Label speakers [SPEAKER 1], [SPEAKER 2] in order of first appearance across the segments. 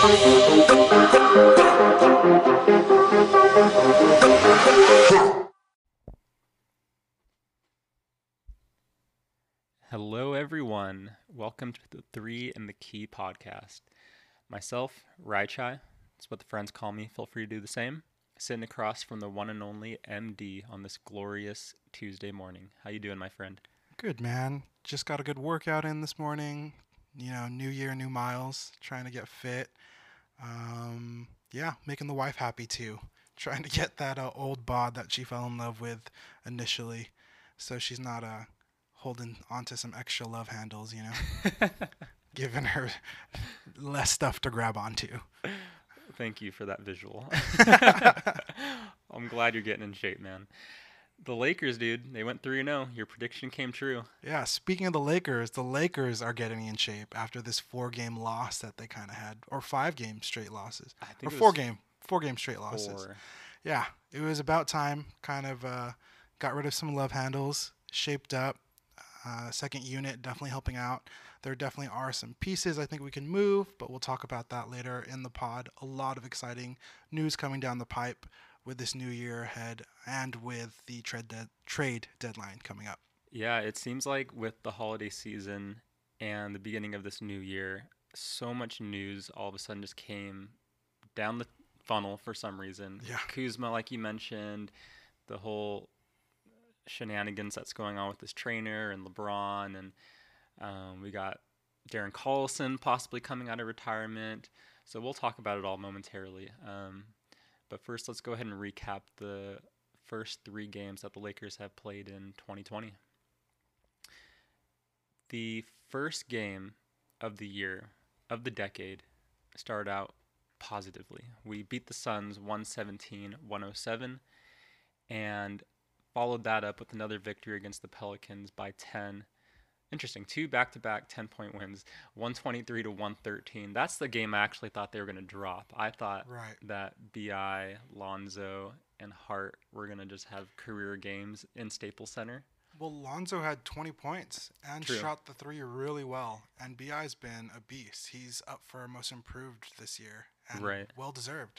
[SPEAKER 1] Hello, everyone. Welcome to the Three and the Key podcast. Myself, Raichai, that's what the friends call me. Feel free to do the same. Sitting across from the one and only MD on this glorious Tuesday morning. How you doing, my friend?
[SPEAKER 2] Good, man. Just got a good workout in this morning. New year, new miles, trying to get fit. Yeah, making the wife happy too. Trying to get that old bod that she fell in love with initially, so she's not holding onto some extra love handles. Giving her less stuff to grab onto.
[SPEAKER 1] Thank you for that visual. I'm glad you're getting in shape, man. The Lakers, dude, they went 3-0. Your prediction came true.
[SPEAKER 2] Yeah, speaking of the Lakers are getting in shape after this 4 game loss that they kind of had, or 5 game straight losses,
[SPEAKER 1] I
[SPEAKER 2] or
[SPEAKER 1] think it was
[SPEAKER 2] 4 game straight losses.
[SPEAKER 1] four.
[SPEAKER 2] Yeah, it was about time. Kind of got rid of some love handles, shaped up. Second unit definitely helping out. There definitely are some pieces I think we can move, but we'll talk about that later in the pod. A lot of exciting news coming down the pipe with this new year ahead and with the trade deadline coming up.
[SPEAKER 1] Yeah, it seems like with the holiday season and the beginning of this new year, so much news all of a sudden just came down the funnel for some reason.
[SPEAKER 2] Yeah.
[SPEAKER 1] Kuzma, like you mentioned, the whole shenanigans that's going on with this trainer and LeBron, and we got Darren Collison possibly coming out of retirement. So we'll talk about it all momentarily. But first, let's go ahead and recap the first 3 games that the Lakers have played in 2020. The first game of the year, of the decade, started out positively. We beat the Suns 117-107 and followed that up with another victory against the Pelicans by 10. Interesting. 2 back-to-back 10-point wins, 123-113. That's the game I actually thought they were going to drop. I thought
[SPEAKER 2] Right.
[SPEAKER 1] that BI, Lonzo, and Hart were going to just have career games in Staples Center.
[SPEAKER 2] Well, Lonzo had 20 points and
[SPEAKER 1] True.
[SPEAKER 2] shot the three really well. And BI's been a beast. He's up for most improved this year and
[SPEAKER 1] Right.
[SPEAKER 2] well deserved.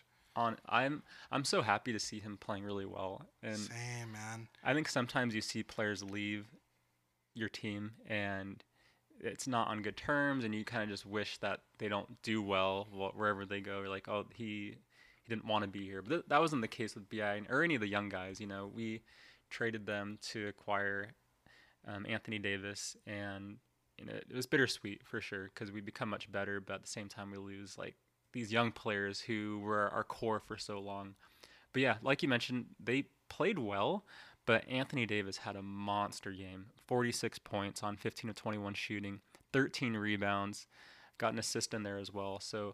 [SPEAKER 1] I'm so happy to see him playing really well. And
[SPEAKER 2] Same, man.
[SPEAKER 1] I think sometimes you see players leave your team and it's not on good terms, and you kind of just wish that they don't do well wherever they go. You're like, oh, he didn't want to be here. But that wasn't the case with Bi or any of the young guys. We traded them to acquire Anthony Davis, and it was bittersweet for sure because we become much better, but at the same time we lose like these young players who were our core for so long. But yeah, like you mentioned, they played well, but Anthony Davis had a monster game. 46 points on 15 of 21 shooting, 13 rebounds, got an assist in there as well. So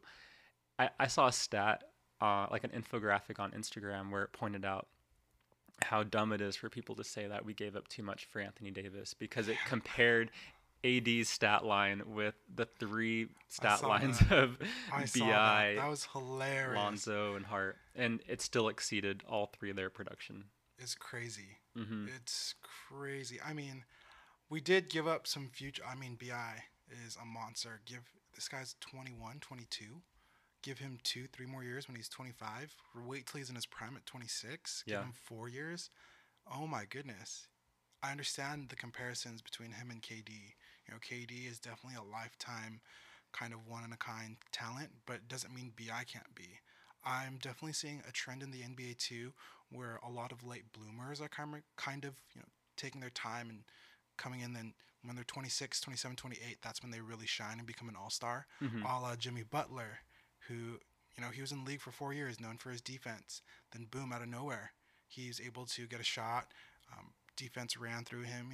[SPEAKER 1] I saw a stat, like an infographic on Instagram, where it pointed out how dumb it is for people to say that we gave up too much for Anthony Davis because it compared AD's stat line with the 3
[SPEAKER 2] I
[SPEAKER 1] stat
[SPEAKER 2] saw
[SPEAKER 1] lines
[SPEAKER 2] that.
[SPEAKER 1] of
[SPEAKER 2] I saw that.
[SPEAKER 1] BI,
[SPEAKER 2] That was hilarious.
[SPEAKER 1] Lonzo, and Hart, and it still exceeded all 3 of their production.
[SPEAKER 2] It's crazy.
[SPEAKER 1] Hmm.
[SPEAKER 2] It's crazy. I mean, we did give up some future. I mean, BI is a monster. This guy's 21, 22. Give him 2, 3 more years when he's 25. Wait till he's in his prime at 26. Give
[SPEAKER 1] Yeah.
[SPEAKER 2] him 4 years. Oh my goodness. I understand the comparisons between him and KD. KD is definitely a lifetime kind of one in a kind talent, but it doesn't mean BI can't be. I'm definitely seeing a trend in the NBA too, where a lot of late bloomers are kind of taking their time and coming in. Then when they're 26, 27, 28, that's when they really shine and become an all-star.
[SPEAKER 1] Hmm.
[SPEAKER 2] A la Jimmy Butler, who he was in the league for 4 years, known for his defense. Then boom, out of nowhere, he's able to get a shot. Defense ran through him.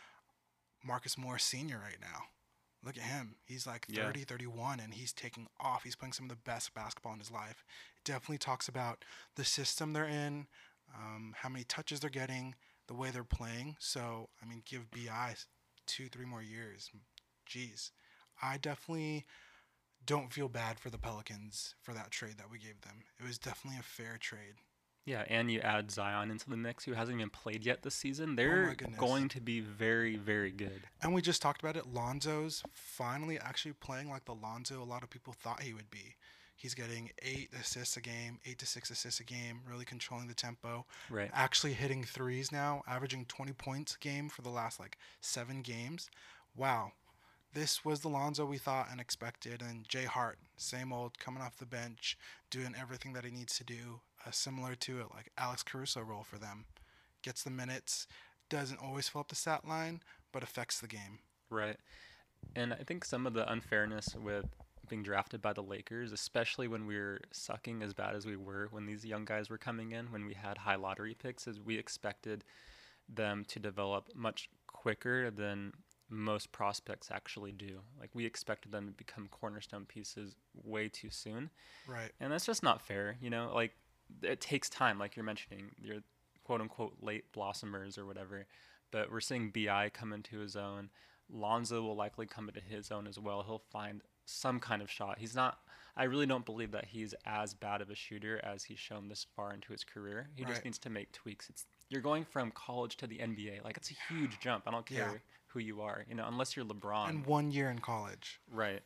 [SPEAKER 2] Marcus Morris Sr. right now. Look at him. He's like
[SPEAKER 1] Yeah.
[SPEAKER 2] 30, 31, and he's taking off. He's playing some of the best basketball in his life. It definitely talks about the system they're in, how many touches they're getting, the way they're playing. So, I mean, give BI 2, 3 more years. Jeez. I definitely don't feel bad for the Pelicans for that trade that we gave them. It was definitely a fair trade.
[SPEAKER 1] Yeah, and you add Zion into the mix, who hasn't even played yet this season.
[SPEAKER 2] Oh
[SPEAKER 1] They're
[SPEAKER 2] my goodness.
[SPEAKER 1] going to be very, very good.
[SPEAKER 2] And we just talked about it. Lonzo's finally actually playing like the Lonzo a lot of people thought he would be. He's getting 8 assists a game, 8 to 6 assists a game, really controlling the tempo,
[SPEAKER 1] Right.
[SPEAKER 2] actually hitting threes now, averaging 20 points a game for the last like 7 games. Wow, this was the Lonzo we thought and expected. And Jay Hart, same old, coming off the bench, doing everything that he needs to do, similar to it like Alex Caruso role for them. Gets the minutes, doesn't always fill up the stat line, but affects the game.
[SPEAKER 1] Right. And I think some of the unfairness with being drafted by the Lakers, especially when we were sucking as bad as we were when these young guys were coming in, when we had high lottery picks, is we expected them to develop much quicker than most prospects actually do. Like we expected them to become cornerstone pieces way too soon.
[SPEAKER 2] Right.
[SPEAKER 1] And that's just not fair, you know? Like it takes time, like you're mentioning, your quote unquote late blossomers or whatever. But we're seeing BI come into his own. Lonzo will likely come into his own as well. He'll find some kind of shot. He's not, I really don't believe that he's as bad of a shooter as he's shown this far into his career. He just
[SPEAKER 2] Right.
[SPEAKER 1] needs to make tweaks. You're going from college to the NBA. Like it's a huge jump. I don't
[SPEAKER 2] Yeah.
[SPEAKER 1] care who you are, you know, unless you're LeBron.
[SPEAKER 2] And 1 year in college.
[SPEAKER 1] Right.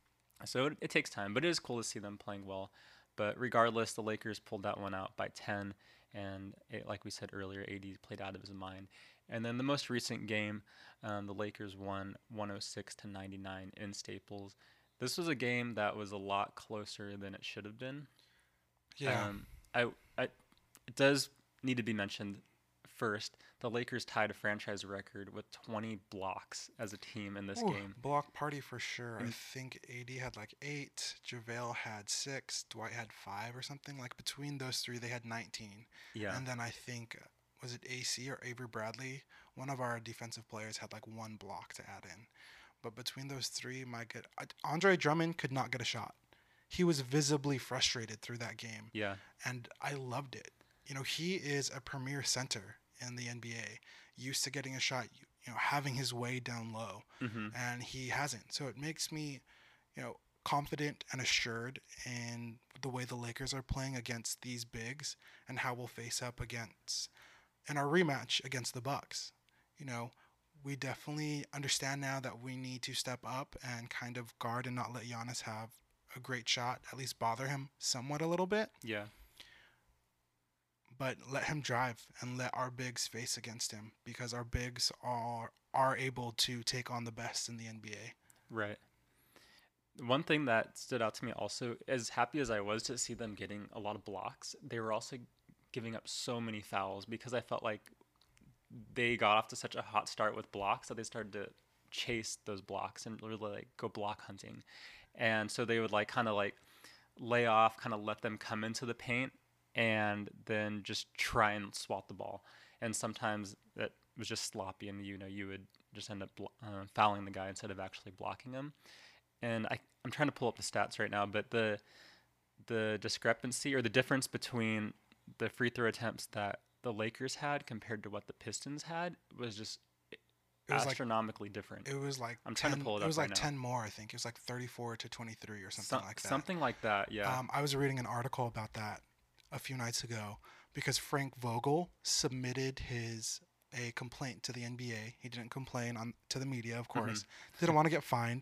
[SPEAKER 1] So it takes time, but it is cool to see them playing well. But regardless, the Lakers pulled that one out by 10, and like we said earlier, AD played out of his mind. And then the most recent game, the Lakers won 106 to 99 in Staples. This was a game that was a lot closer than it should have been.
[SPEAKER 2] Yeah.
[SPEAKER 1] I it does need to be mentioned first. The Lakers tied a franchise record with 20 blocks as a team in this
[SPEAKER 2] Ooh,
[SPEAKER 1] game.
[SPEAKER 2] block party for sure. I
[SPEAKER 1] And
[SPEAKER 2] think AD had like 8, JaVale had 6, Dwight had 5 or something. Like between those three, they had 19.
[SPEAKER 1] yeah,
[SPEAKER 2] And then I think, was it AC or Avery Bradley? One of our defensive players had like 1 block to add in. But between those three, my good. Andre Drummond could not get a shot. He was visibly frustrated through that game.
[SPEAKER 1] yeah,
[SPEAKER 2] And I loved it. You know, he is a premier center in the NBA, used to getting a shot, having his way down low,
[SPEAKER 1] hmm,
[SPEAKER 2] and he hasn't. So it makes me, confident and assured in the way the Lakers are playing against these bigs and how we'll face up against in our rematch against the Bucks. You know, we definitely understand now that we need to step up and kind of guard and not let Giannis have a great shot, at least bother him somewhat a little bit,
[SPEAKER 1] yeah.
[SPEAKER 2] but let him drive and let our bigs face against him because our bigs are able to take on the best in the NBA.
[SPEAKER 1] Right. One thing that stood out to me also, as happy as I was to see them getting a lot of blocks, they were also giving up so many fouls because I felt like they got off to such a hot start with blocks that they started to chase those blocks and really like go block hunting. And so they would like kind of like lay off, kind of let them come into the paint and then just try and swat the ball. And sometimes that was just sloppy and you would just end up fouling the guy instead of actually blocking him. And I'm trying to pull up the stats right now, but the discrepancy or the difference between the free throw attempts that the Lakers had compared to what the Pistons had was just
[SPEAKER 2] It was like
[SPEAKER 1] astronomically different.
[SPEAKER 2] it was like
[SPEAKER 1] I'm trying to
[SPEAKER 2] 10.
[SPEAKER 1] pull it
[SPEAKER 2] It
[SPEAKER 1] up
[SPEAKER 2] was
[SPEAKER 1] right
[SPEAKER 2] like
[SPEAKER 1] now.
[SPEAKER 2] 10 more. I think it was like 34 to 23 or something like that.
[SPEAKER 1] Something like that, yeah.
[SPEAKER 2] I was reading an article about that a few nights ago because Frank Vogel submitted his a complaint to the NBA. He didn't complain on to the media, of course. Didn't want to get fined,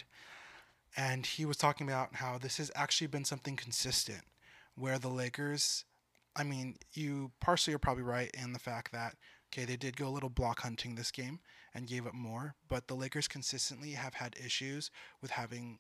[SPEAKER 2] and he was talking about how this has actually been something consistent, where the Lakers. I mean, you partially are probably right in the fact that okay, they did go a little block hunting this game and gave up more, but the Lakers consistently have had issues with having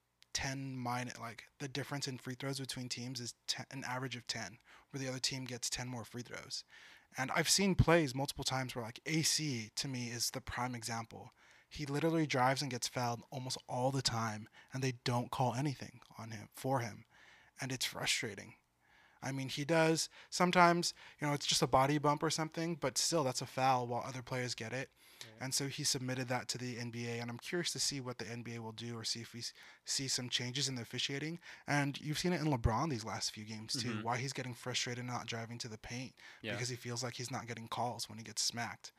[SPEAKER 2] 10 minus, like the difference in free throws between teams is an average of 10, where the other team gets 10 more free throws. And I've seen plays multiple times where like AC to me is the prime example. He literally drives and gets fouled almost all the time, and they don't call anything on him for him, and it's frustrating. I mean, he does sometimes, it's just a body bump or something, but still, that's a foul while other players get it.
[SPEAKER 1] Right.
[SPEAKER 2] And so he submitted that to the NBA, and I'm curious to see what the NBA will do or see if we see some changes in the officiating. And you've seen it in LeBron these last few games too,
[SPEAKER 1] Mhm.
[SPEAKER 2] why he's getting frustrated not driving to the paint
[SPEAKER 1] Yeah.
[SPEAKER 2] because he feels like he's not getting calls when he gets smacked.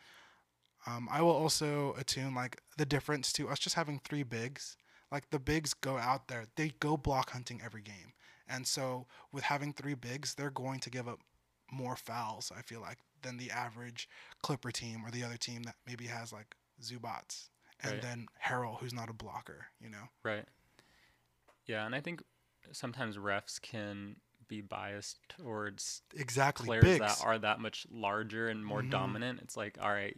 [SPEAKER 2] I will also attune like the difference to us just having three bigs. Like the bigs go out there, they go block hunting every game. And so with having three bigs, they're going to give up more fouls, I feel like, than the average Clipper team or the other team that maybe has like Zubats and
[SPEAKER 1] Right.
[SPEAKER 2] then Harrell, who's not a blocker.
[SPEAKER 1] Right. Yeah, and I think sometimes refs can be biased towards
[SPEAKER 2] Exactly,
[SPEAKER 1] players that
[SPEAKER 2] bigs.
[SPEAKER 1] are that much larger and more
[SPEAKER 2] Hmm.
[SPEAKER 1] dominant. It's like, all right,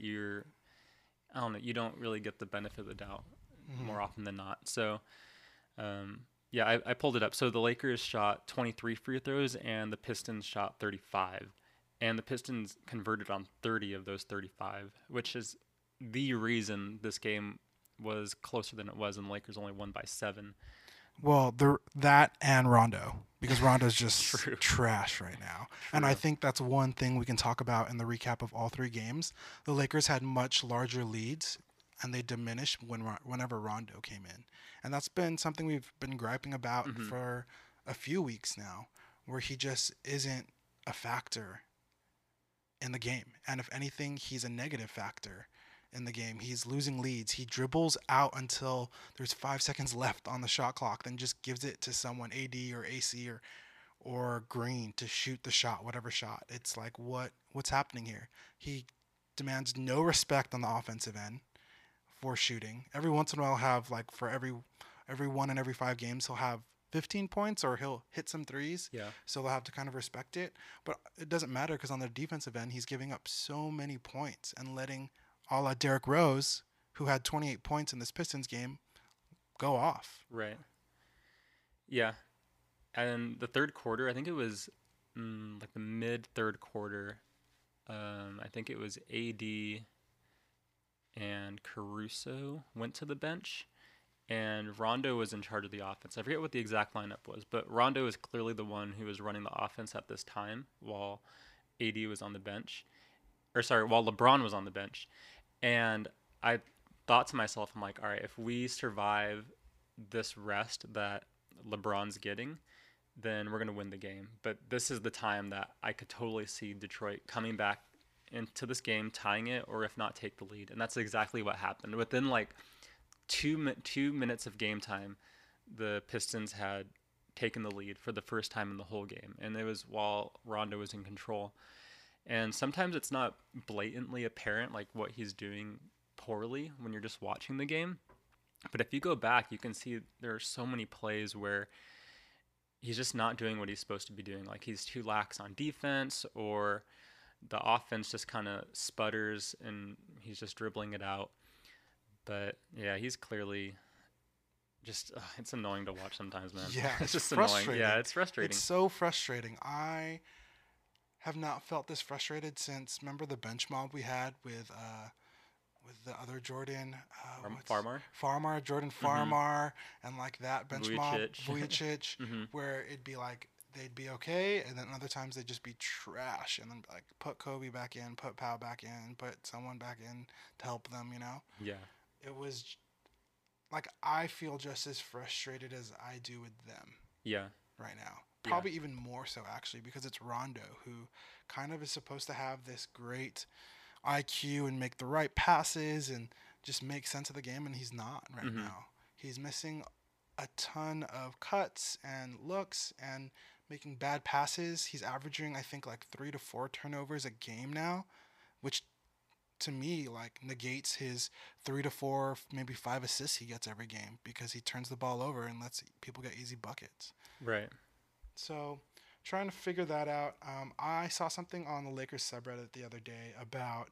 [SPEAKER 1] I don't know, you don't really get the benefit of the doubt
[SPEAKER 2] Hmm.
[SPEAKER 1] more often than not. So, um, yeah, I pulled it up. So the Lakers shot 23 free throws and the Pistons shot 35. And the Pistons converted on 30 of those 35, which is the reason this game was closer than it was, and the Lakers only won by 7.
[SPEAKER 2] Well, that and Rondo, because Rondo's just
[SPEAKER 1] True,
[SPEAKER 2] trash right now. And I
[SPEAKER 1] true.
[SPEAKER 2] think that's one thing we can talk about in the recap of all three games. The Lakers had much larger leads, and they diminished whenever Rondo came in. And that's been something we've been griping about
[SPEAKER 1] Hmm.
[SPEAKER 2] for a few weeks now, where he just isn't a factor in the game. And if anything, he's a negative factor in the game. He's losing leads. He dribbles out until there's 5 seconds left on the shot clock, then just gives it to someone, AD or AC or Green, to shoot the shot, whatever shot. It's like what's happening here? He demands no respect on the offensive end for shooting. Every once in a while, he'll have like for every one in every 5 games, he'll have 15 points or he'll hit some threes.
[SPEAKER 1] Yeah,
[SPEAKER 2] So they'll have to kind of respect it. But it doesn't matter because on the defensive end, he's giving up so many points and letting a la Derrick Rose, who had 28 points in this Pistons game, go off.
[SPEAKER 1] right. Yeah, and the third quarter, I think it was like the mid third quarter. I think it was AD and Caruso went to the bench, and Rondo was in charge of the offense. I forget what the exact lineup was, but Rondo is clearly the one who was running the offense at this time while AD was on the bench, or sorry, while LeBron was on the bench. And I thought to myself, I'm like, all right, if we survive this rest that LeBron's getting, then we're going to win the game. But this is the time that I could totally see Detroit coming back into this game, tying it, or if not, take the lead. And that's exactly what happened. Within like 2 minutes of game time, the Pistons had taken the lead for the first time in the whole game. And it was while Rondo was in control. And sometimes it's not blatantly apparent, like what he's doing poorly when you're just watching the game. But if you go back, you can see there are so many plays where he's just not doing what he's supposed to be doing. Like he's too lax on defense, or the offense just kind of sputters and he's just dribbling it out. But yeah, he's clearly just it's annoying to watch sometimes, man.
[SPEAKER 2] Yeah,
[SPEAKER 1] It's
[SPEAKER 2] it's
[SPEAKER 1] just annoying. Yeah,
[SPEAKER 2] frustrating.
[SPEAKER 1] it's
[SPEAKER 2] It's
[SPEAKER 1] frustrating.
[SPEAKER 2] so frustrating. I have not felt this frustrated since, remember the bench mob we had with the other Jordan, what's
[SPEAKER 1] Farmar.
[SPEAKER 2] Jordan
[SPEAKER 1] Mm-hmm.
[SPEAKER 2] Farmar, and like that bench mob,
[SPEAKER 1] Vujicic.
[SPEAKER 2] Vujicic,
[SPEAKER 1] Mm-hmm.
[SPEAKER 2] where it'd be like they'd be okay, and then other times they'd just be trash, and then like put Kobe back in, put Powell back in, put someone back in to help them.
[SPEAKER 1] Yeah.
[SPEAKER 2] It was like I feel just as frustrated as I do with them
[SPEAKER 1] Yeah.
[SPEAKER 2] right now.
[SPEAKER 1] Yeah.
[SPEAKER 2] Probably even more so actually because it's Rondo who kind of is supposed to have this great IQ and make the right passes and just make sense of the game, and he's not right
[SPEAKER 1] Mm-hmm.
[SPEAKER 2] now. He's missing a ton of cuts and looks and making bad passes. He's averaging I think like 3 to 4 turnovers a game now, which to me like negates his 3 to 4 maybe 5 assists he gets every game because he turns the ball over and lets people get easy buckets.
[SPEAKER 1] Right.
[SPEAKER 2] So, trying to figure that out. I saw something on the Lakers subreddit the other day about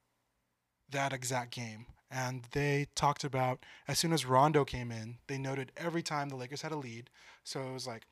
[SPEAKER 2] that exact game. And they talked about as soon as Rondo came in, they noted every time the Lakers had a lead. So it was like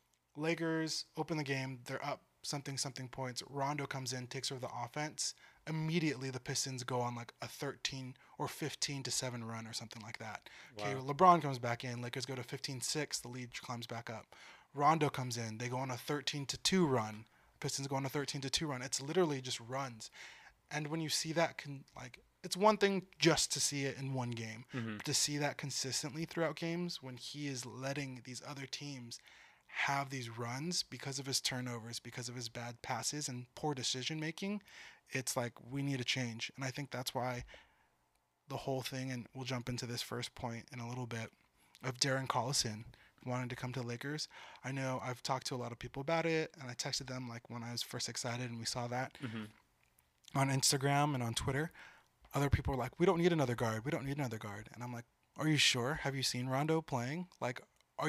[SPEAKER 2] Lakers open the game, they're up something something points. Rondo comes in, takes over the offense. Immediately the Pistons go on like a 13 or 15-7 run or something like that. Okay,
[SPEAKER 1] Wow.
[SPEAKER 2] LeBron comes back in, Lakers go to 15-6, the lead climbs back up. Rondo comes in, they go on a 13-2 run. Pistons go on a 13-2 run. It's literally just runs. And when you see that it's one thing just to see it in one game,
[SPEAKER 1] Mm-hmm.
[SPEAKER 2] but to see that consistently throughout games when he is letting these other teams have these runs because of his turnovers, because of his bad passes and poor decision making, it's like we need a change. And I think that's why the whole thing, and we'll jump into this first point in a little bit, of Darren Collison wanting to come to Lakers. I know I've talked to a lot of people about it, and I texted them like when I was first excited and we saw that
[SPEAKER 1] Mm-hmm.
[SPEAKER 2] on Instagram and on Twitter. Other people were like, "We don't need another guard. We don't need another guard." And I'm like, "Are you sure? Have you seen Rondo playing? Like, are you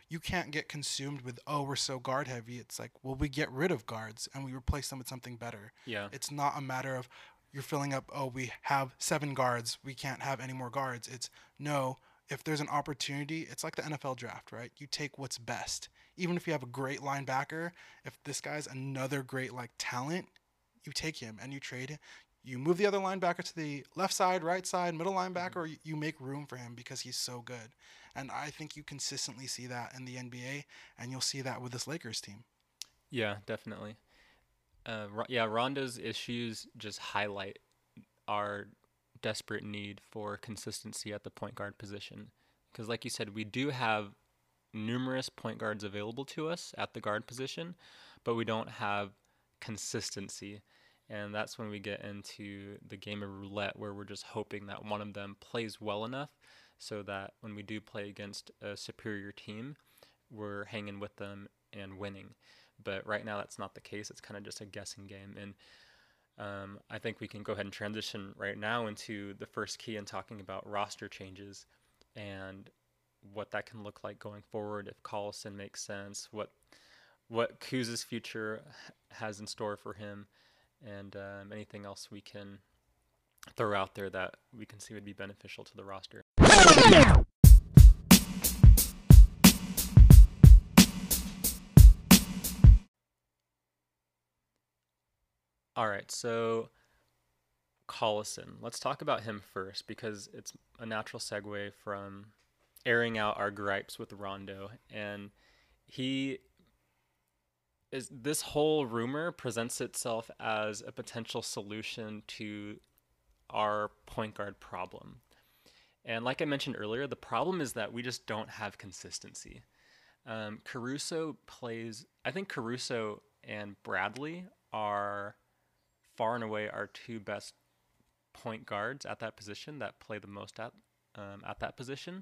[SPEAKER 2] you can't get consumed with, oh, we're so guard heavy. It's like, well, we get rid of guards and we replace them with something better.
[SPEAKER 1] Yeah.
[SPEAKER 2] It's not a matter of you're filling up, oh, we have 7 guards, we can't have any more guards. It's no, if there's an opportunity, it's like the NFL draft, right? You take what's best. Even if you have a great linebacker, if this guy's another great like talent, you take him and you trade him. You move the other linebacker to the left side, right side, middle linebacker,
[SPEAKER 1] Mhm.
[SPEAKER 2] or you make room for him because he's so good. And I think you consistently see that in the NBA, and you'll see that with this Lakers team.
[SPEAKER 1] Yeah, definitely. Yeah, Rondo's issues just highlight our desperate need for consistency at the point guard position. Because, like you said, we do have numerous point guards available to us at the guard position, but we don't have consistency. And that's when we get into the game of roulette, where we're just hoping that one of them plays well enough so that when we do play against a superior team, we're hanging with them and winning. But right now, that's not the case. It's kind of just a guessing game. And I think we can go ahead and transition right now into the first key and talking about roster changes and what that can look like going forward if Collison makes sense, what Kuz's future has in store for him, and anything else we can throw out there that we can see would be beneficial to the roster. All right, so Collison. Let's talk about him first because it's a natural segue from airing out our gripes with Rondo. And he is this whole rumor presents itself as a potential solution to our point guard problem. And like I mentioned earlier, the problem is that we just don't have consistency. I think Caruso and Bradley are far and away our two best point guards at that position that play the most at that position.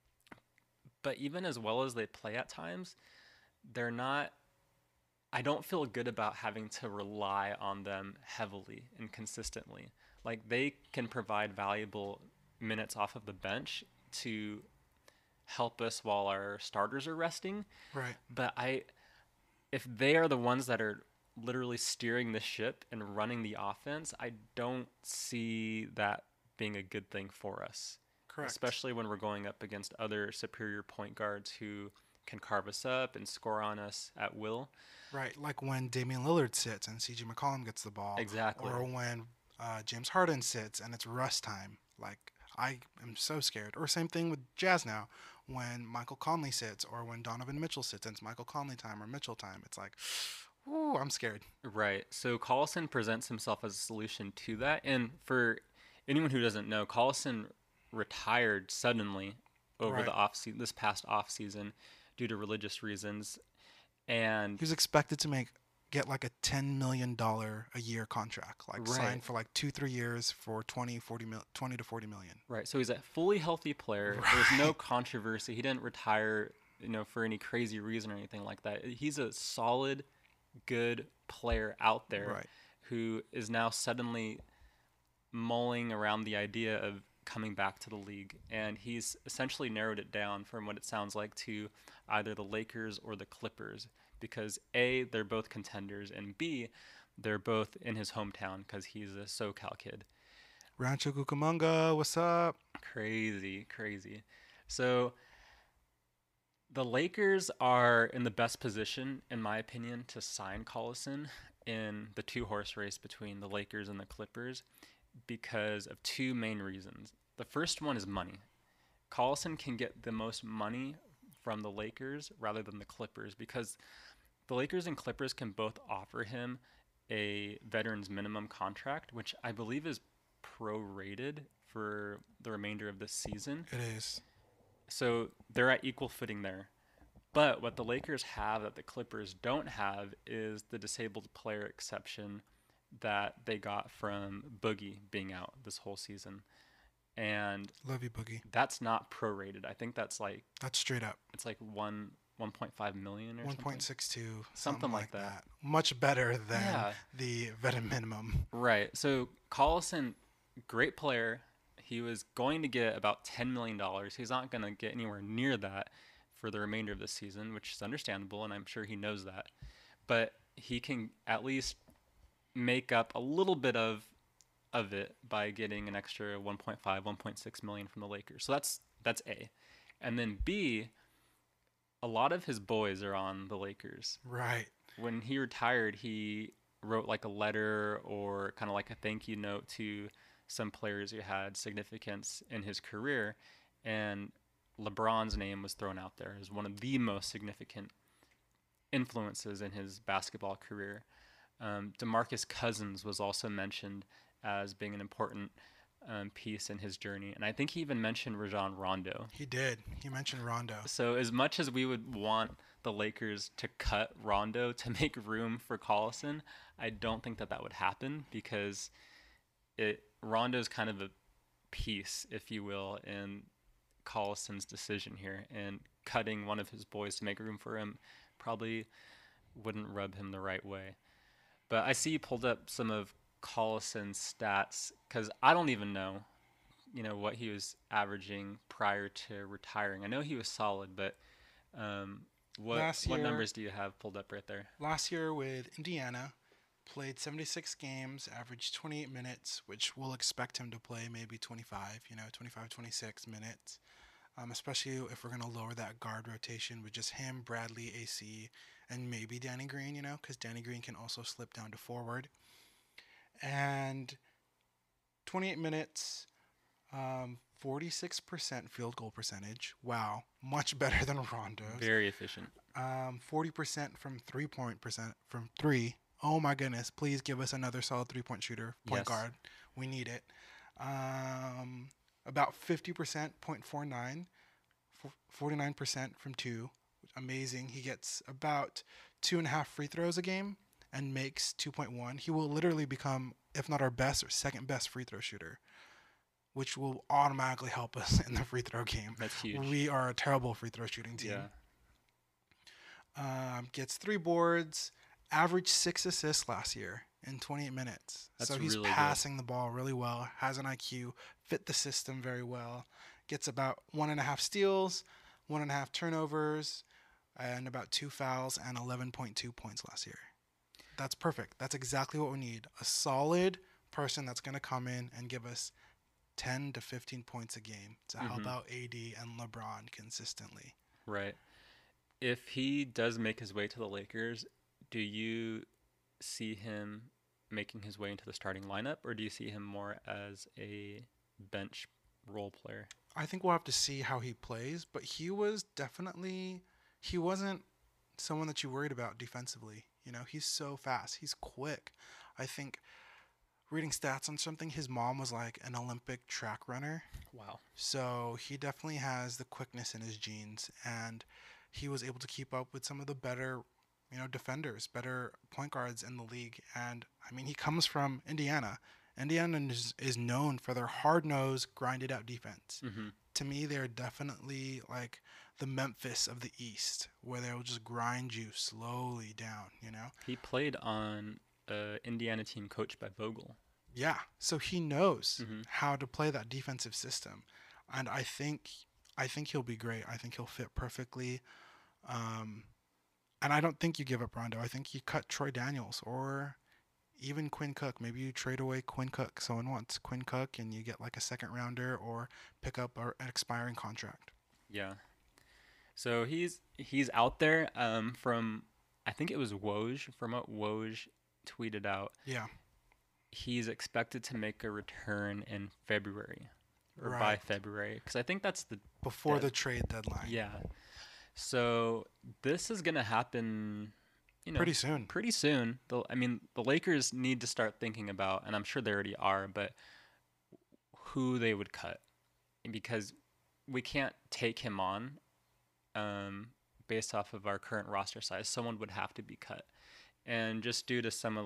[SPEAKER 1] But even as well as they play at times, they're not. I don't feel good about having to rely on them heavily and consistently. Like they can provide valuable minutes off of the bench to help us while our starters are resting.
[SPEAKER 2] Right.
[SPEAKER 1] But if they are the ones that are literally steering the ship and running the offense, I don't see that being a good thing for us,
[SPEAKER 2] Correct.
[SPEAKER 1] especially when we're going up against other superior point guards who can carve us up and score on us at will.
[SPEAKER 2] Right. Like when Damian Lillard sits and CJ McCollum gets the ball,
[SPEAKER 1] Exactly.
[SPEAKER 2] or when James Harden sits and it's rust time. Like, I am so scared. Or same thing with Jazz now. When Michael Conley sits, or when Donovan Mitchell sits and it's Michael Conley time or Mitchell time, it's like, ooh, I'm scared.
[SPEAKER 1] Right. So Collison presents himself as a solution to that. And for anyone who doesn't know, Collison retired suddenly over
[SPEAKER 2] Right.
[SPEAKER 1] this past off season due to religious reasons. And
[SPEAKER 2] He was expected to get like a $10 million a year contract, like
[SPEAKER 1] right,
[SPEAKER 2] signed for like 2 3 years for 20 to 40 million.
[SPEAKER 1] right. So he's a fully healthy player. There's no
[SPEAKER 2] Right.
[SPEAKER 1] controversy. He didn't retire, for any crazy reason or anything like that. He's a solid, good player out there
[SPEAKER 2] Right.
[SPEAKER 1] who is now suddenly mulling around the idea of coming back to the league. And he's essentially narrowed it down from what it sounds like to either the Lakers or the Clippers because A, they're both contenders, and B, they're both in his hometown because he's a SoCal kid.
[SPEAKER 2] Rancho Cucamonga, what's up?
[SPEAKER 1] Crazy, crazy. So the Lakers are in the best position, in my opinion, to sign Collison in the two horse race between the Lakers and the Clippers because of two main reasons. The first one is money. Collison can get the most money from the Lakers rather than the Clippers because the Lakers and Clippers can both offer him a veterans minimum contract, which I believe is prorated for the remainder of this season.
[SPEAKER 2] It is.
[SPEAKER 1] So they're at equal footing there. But what the Lakers have that the Clippers don't have is the disabled player exception that they got from Boogie being out this whole season. And
[SPEAKER 2] Love you, Boogie.
[SPEAKER 1] that's not prorated. I think that's like
[SPEAKER 2] That's straight up.
[SPEAKER 1] it's like 1.5 million or something.
[SPEAKER 2] 1.62,
[SPEAKER 1] Something
[SPEAKER 2] something
[SPEAKER 1] like
[SPEAKER 2] like
[SPEAKER 1] that.
[SPEAKER 2] that. Much better than
[SPEAKER 1] Yeah.
[SPEAKER 2] the veteran minimum.
[SPEAKER 1] Right. So Collison, great player. He was going to get about $10 million. He's not going to get anywhere near that for the remainder of the season, which is understandable, and I'm sure he knows that. But he can at least make up a little bit of it by getting an extra 1.5, 1.6 million from the Lakers. So that's A. And then B, a lot of his boys are on the Lakers.
[SPEAKER 2] Right.
[SPEAKER 1] When he retired, he wrote like a letter or kind of like a thank you note to some players who had significance in his career, and LeBron's name was thrown out there as one of the most significant influences in his basketball career. DeMarcus Cousins was also mentioned as being an important piece in his journey, and I think he even mentioned Rajon Rondo.
[SPEAKER 2] He did. He mentioned Rondo.
[SPEAKER 1] So as much as we would want the Lakers to cut Rondo to make room for Collison, I don't think that would happen, because Rondo's kind of a piece, if you will, in Collison's decision here, and cutting one of his boys to make room for him probably wouldn't rub him the right way. But I see you pulled up some of Collison's stats, because I don't even know, what he was averaging prior to retiring. I know he was solid, but what numbers do you have pulled up right there?
[SPEAKER 2] Last year with Indiana, played 76 games, averaged 28 minutes, which we'll expect him to play maybe 25, 25, 26 minutes. Especially if we're going to lower that guard rotation with just him, Bradley, AC, and maybe Danny Green, because Danny Green can also slip down to forward. And 28 minutes, 46% field goal percentage. Wow, much better than Rondo's.
[SPEAKER 1] Very efficient.
[SPEAKER 2] 40% from 3-point percent from three. Oh my goodness, please give us another solid 3-point shooter, point guard. We need it. About 50%, 0.49, 49% from two. Amazing. He gets about 2.5 free throws a game and makes 2.1. He will literally become, if not our best or second best free throw shooter, which will automatically help us in the free throw game.
[SPEAKER 1] That's huge.
[SPEAKER 2] We are a terrible free throw shooting team.
[SPEAKER 1] Yeah.
[SPEAKER 2] Gets 3 boards, averaged 6 assists last year in 28 minutes. So he's
[SPEAKER 1] really
[SPEAKER 2] passing the ball really well, has an IQ, fit the system very well, gets about 1.5 steals, 1.5 turnovers, and about 2 fouls and 11.2 points last year. That's perfect. That's exactly what we need. A solid person that's going to come in and give us 10 to 15 points a game to help out AD and LeBron consistently.
[SPEAKER 1] Right. If he does make his way to the Lakers, do you see him making his way into the starting lineup, or do you see him more as a bench role player?
[SPEAKER 2] I think we'll have to see how he plays, but he wasn't someone that you worried about defensively. He's so fast. He's quick. I think reading stats on something, his mom was like an Olympic track runner.
[SPEAKER 1] Wow.
[SPEAKER 2] So he definitely has the quickness in his genes, and he was able to keep up with some of the better, defenders, better point guards in the league. And I mean, he comes from Indiana. Indiana is known for their hard-nosed, grinded-out defense.
[SPEAKER 1] Mm-hmm.
[SPEAKER 2] To me, they're definitely like the Memphis of the East, where they'll just grind you slowly down,
[SPEAKER 1] He played on an Indiana team coached by Vogel.
[SPEAKER 2] Yeah, so he knows how to play that defensive system. And I think he'll be great. I think he'll fit perfectly. And I don't think you give up Rondo. I think you cut Troy Daniels or even Quinn Cook. Maybe you trade away Quinn Cook. Someone wants Quinn Cook and you get like a second rounder or pick up an expiring contract.
[SPEAKER 1] Yeah. So he's out there from, I think it was Woj, from what Woj tweeted out.
[SPEAKER 2] Yeah.
[SPEAKER 1] He's expected to make a return in February or
[SPEAKER 2] Right.
[SPEAKER 1] by February, because I think that's
[SPEAKER 2] before the trade deadline.
[SPEAKER 1] Yeah. So this is going to happen,
[SPEAKER 2] pretty soon.
[SPEAKER 1] Pretty soon. The Lakers need to start thinking about, and I'm sure they already are, but who they would cut, because we can't take him on based off of our current roster size. Someone would have to be cut, and just due to some,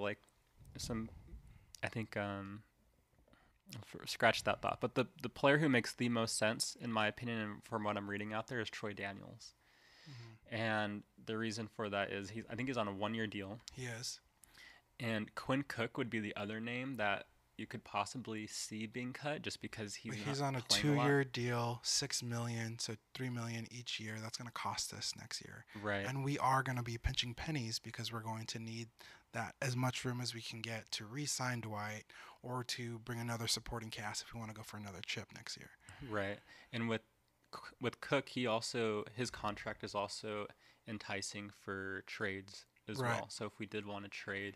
[SPEAKER 1] I think, scratch that thought. But the player who makes the most sense, in my opinion, and from what I'm reading out there, is Troy Daniels. And the reason for that is I think he's on a 1-year deal.
[SPEAKER 2] He is.
[SPEAKER 1] And Quinn Cook would be the other name that you could possibly see being cut just because
[SPEAKER 2] But
[SPEAKER 1] he's not
[SPEAKER 2] he's on a
[SPEAKER 1] playing a lot.
[SPEAKER 2] 2-year deal, 6 million, so 3 million each year. That's going to cost us next year,
[SPEAKER 1] Right.
[SPEAKER 2] and we are going to be pinching pennies because we're going to need that as much room as we can get to re-sign Dwight or to bring another supporting cast if we want to go for another chip next year.
[SPEAKER 1] Right. And with Cook, his contract is also enticing for trades as
[SPEAKER 2] Right.
[SPEAKER 1] well. So if we did want to trade,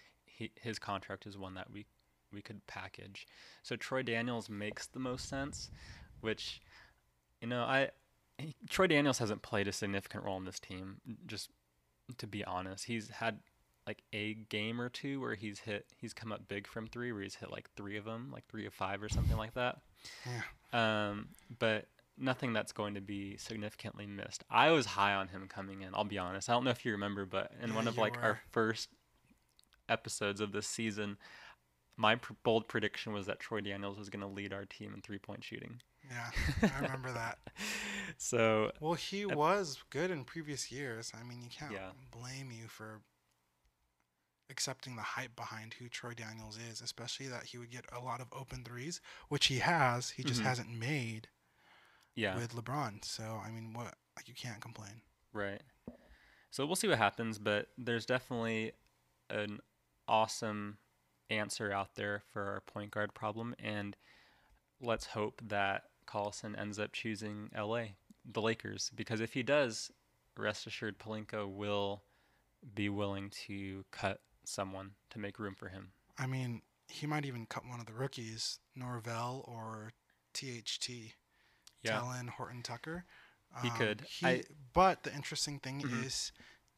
[SPEAKER 1] his contract is one that we could package. So Troy Daniels makes the most sense, which I Troy Daniels hasn't played a significant role in this team. Just to be honest, he's had like a game or two where he's come up big from three, where he's hit like three of them, like 3 of 5 or something like that.
[SPEAKER 2] Yeah.
[SPEAKER 1] But nothing that's going to be significantly missed. I was high on him coming in. I'll be honest. I don't know if you remember, but in
[SPEAKER 2] Yeah,
[SPEAKER 1] one of
[SPEAKER 2] you
[SPEAKER 1] like our
[SPEAKER 2] were.
[SPEAKER 1] first episodes of this season, my bold prediction was that Troy Daniels was going to lead our team in 3-point shooting.
[SPEAKER 2] Yeah, I remember that.
[SPEAKER 1] So,
[SPEAKER 2] Well, he
[SPEAKER 1] uh,
[SPEAKER 2] was good in previous years. I mean, you can't
[SPEAKER 1] yeah.
[SPEAKER 2] blame you for accepting the hype behind who Troy Daniels is, especially that he would get a lot of open threes, which he has. He just
[SPEAKER 1] Hmm.
[SPEAKER 2] hasn't made
[SPEAKER 1] Yeah,
[SPEAKER 2] with LeBron. So, I mean, what? Like, you can't complain.
[SPEAKER 1] right. So we'll see what happens, but there's definitely an awesome answer out there for our point guard problem, and let's hope that Collison ends up choosing LA, the Lakers, because if he does, rest assured Palinka will be willing to cut someone to make room for him.
[SPEAKER 2] I mean, he might even cut one of the rookies, Norvell or THT,
[SPEAKER 1] Yeah,
[SPEAKER 2] Talon Horton Tucker.
[SPEAKER 1] he could.
[SPEAKER 2] He, but the interesting thing
[SPEAKER 1] Mhm.
[SPEAKER 2] is,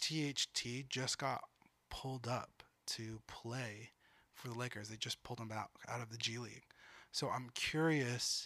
[SPEAKER 2] THT just got pulled up to play for the Lakers. They just pulled him out of the G League. So I'm curious.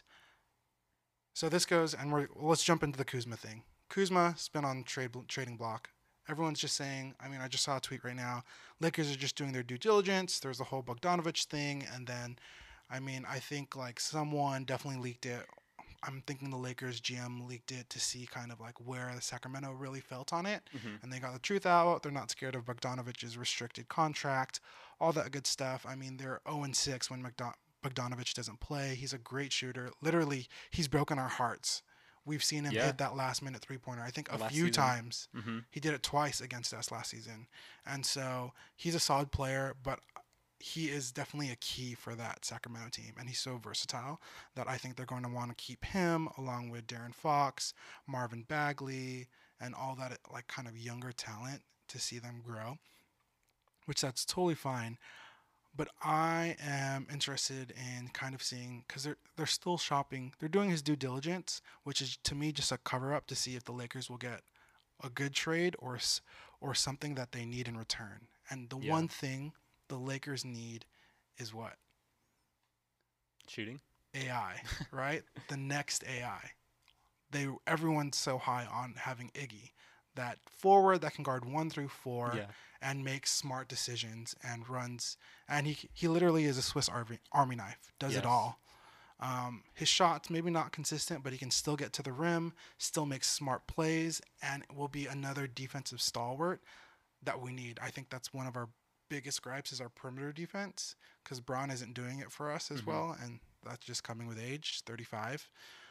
[SPEAKER 2] So this goes, and let's jump into the Kuzma thing. Kuzma's been on trading block. Everyone's just saying. I mean, I just saw a tweet right now. Lakers are just doing their due diligence. There's the whole Bogdanovich thing, and then, I mean, I think like someone definitely leaked it. I'm thinking the Lakers GM leaked it to see kind of like where Sacramento really felt on it,
[SPEAKER 1] Mhm.
[SPEAKER 2] and they got the truth out. They're not scared of Bogdanovich's restricted contract, all that good stuff. I mean, they're 0-6 when Bogdanovich doesn't play. He's a great shooter. Literally, he's broken our hearts. We've seen him
[SPEAKER 1] Yeah,
[SPEAKER 2] hit that last minute 3 pointer, I think a
[SPEAKER 1] last
[SPEAKER 2] few
[SPEAKER 1] season.
[SPEAKER 2] times.
[SPEAKER 1] Mhm.
[SPEAKER 2] He did it twice against us last season. And so he's a solid player, but he is definitely a key for that Sacramento team. And he's so versatile that I think they're going to want to keep him along with Darren Fox, Marvin Bagley, and all that like kind of younger talent to see them grow, which that's totally fine. But I am interested in kind of seeing because they're still shopping. They're doing his due diligence, which is to me just a cover up to see if the Lakers will get a good trade or something that they need in return. And the
[SPEAKER 1] Yeah,
[SPEAKER 2] one thing the Lakers need is what?
[SPEAKER 1] shooting.
[SPEAKER 2] AI, right? The next AI. Everyone's so high on having Iggy, that forward that can guard 1 through 4
[SPEAKER 1] Yeah.
[SPEAKER 2] and make smart decisions and runs. And he literally is a Swiss Army knife. Does it
[SPEAKER 1] Yes.
[SPEAKER 2] all. His shots maybe not consistent, but he can still get to the rim, still make smart plays, and will be another defensive stalwart that we need. I think that's one of our biggest gripes is our perimeter defense because Braun isn't doing it for us as
[SPEAKER 1] Mhm.
[SPEAKER 2] well, and that's just coming with age, 35.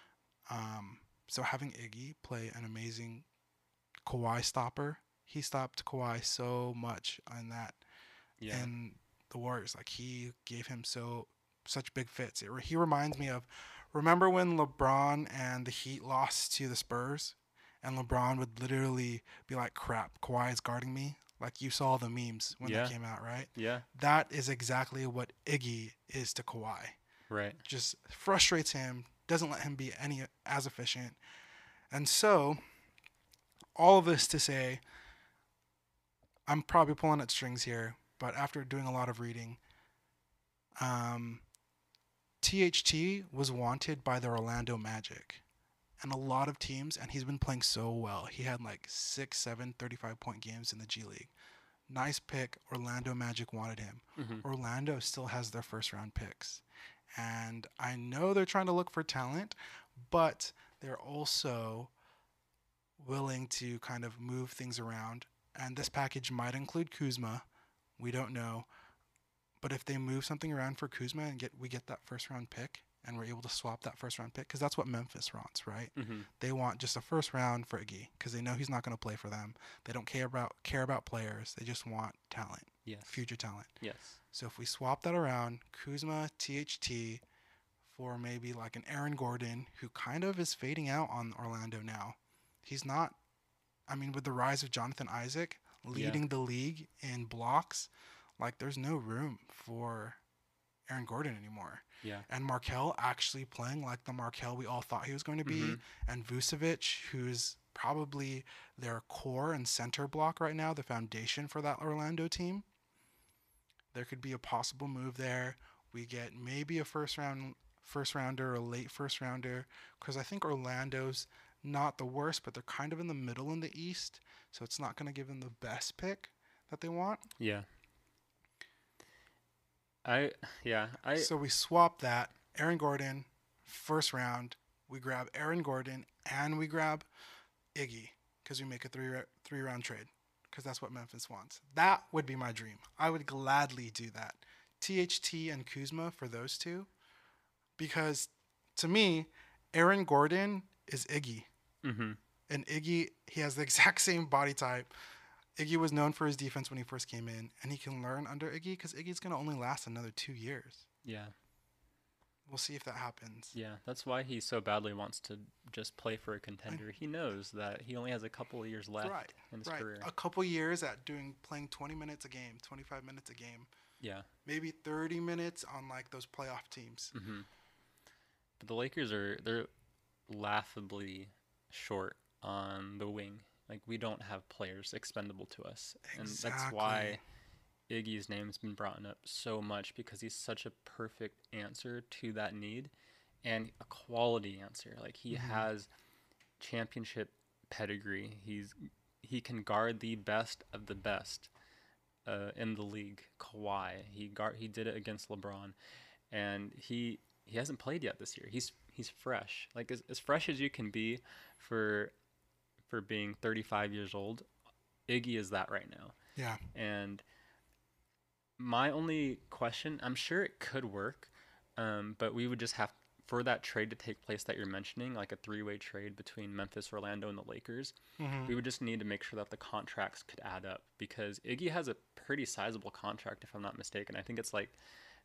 [SPEAKER 2] So having Iggy play an amazing Kawhi stopper, he stopped Kawhi so much on that
[SPEAKER 1] Yeah.
[SPEAKER 2] in the Warriors. Like he gave him such big fits. He reminds me of remember when LeBron and the Heat lost to the Spurs, and LeBron would literally be like, "Crap, Kawhi is guarding me." Like you saw the memes when that
[SPEAKER 1] Yeah.
[SPEAKER 2] came out, right?
[SPEAKER 1] Yeah.
[SPEAKER 2] That is exactly what Iggy is to Kawhi.
[SPEAKER 1] Right.
[SPEAKER 2] Just frustrates him, doesn't let him be any as efficient, and so all of this to say, I'm probably pulling at strings here, but after doing a lot of reading, um, THT was wanted by the Orlando Magic and a lot of teams, and he's been playing so well. He had like 6, 7, 35-point games in the G League. Nice pick. Orlando Magic wanted him.
[SPEAKER 1] Mhm.
[SPEAKER 2] Orlando still has their first round picks. And I know they're trying to look for talent, but they're also willing to kind of move things around. And this package might include Kuzma. We don't know. But if they move something around for Kuzma and we get that first round pick and we're able to swap that first round pick, because that's what Memphis wants, right?
[SPEAKER 1] Mm-hmm.
[SPEAKER 2] They want just a first round for Iggy because they know he's not going to play for them. They don't care about players. They just want talent,
[SPEAKER 1] Yes.
[SPEAKER 2] future talent.
[SPEAKER 1] Yes.
[SPEAKER 2] So if we swap that around, Kuzma, THT, for maybe like an Aaron Gordon, who kind of is fading out on Orlando now. He's not. I mean, with the rise of Jonathan Isaac leading the league in blocks, like there's no room for Aaron Gordon anymore.
[SPEAKER 1] Yeah.
[SPEAKER 2] And Markelle actually playing like the Markelle we all thought he was going to be,
[SPEAKER 1] Mm-hmm.
[SPEAKER 2] and Vucevic, who's probably their core and center block right now, the foundation for that Orlando team. There could be a possible move there. We get maybe a first rounder or a late first rounder, because I think Orlando's not the worst, but they're kind of in the middle in the East, so it's not going to give them the best pick that they want.
[SPEAKER 1] Yeah.
[SPEAKER 2] So we swap that. Aaron Gordon, first round. We grab Aaron Gordon and we grab Iggy because we make a three round trade because that's what Memphis wants. That would be my dream. I would gladly do that. THT and Kuzma for those two, because to me, Aaron Gordon is Iggy.
[SPEAKER 1] Mm-hmm.
[SPEAKER 2] And Iggy, he has the exact same body type. Iggy was known for his defense when he first came in, and he can learn under Iggy because Iggy's going to only last another 2 years.
[SPEAKER 1] Yeah.
[SPEAKER 2] We'll see if that happens.
[SPEAKER 1] Yeah, that's why he so badly wants to just play for a contender. He knows that he only has a couple of years left in his career.
[SPEAKER 2] A couple years at playing 20 minutes a game, 25 minutes a game.
[SPEAKER 1] Yeah.
[SPEAKER 2] Maybe 30 minutes on like those playoff teams.
[SPEAKER 1] Mm-hmm. But the Lakers they're laughably short on the wing. Like, we don't have players expendable to us.
[SPEAKER 2] Exactly.
[SPEAKER 1] And that's why Iggy's name's been brought up so much, because he's such a perfect answer to that need, and a quality answer. Like, he has championship pedigree. He can guard the best of the best in the league. Kawhi, he did it against LeBron, and he hasn't played yet this year. He's fresh, like as fresh as you can be for being 35 years old. Iggy is that right now.
[SPEAKER 2] Yeah.
[SPEAKER 1] And my only question, I'm sure it could work, but we would just have, for that trade to take place that you're mentioning, like a three-way trade between Memphis, Orlando, and the Lakers, we would just need to make sure that the contracts could add up, because Iggy has a pretty sizable contract, if I'm not mistaken. I think it's like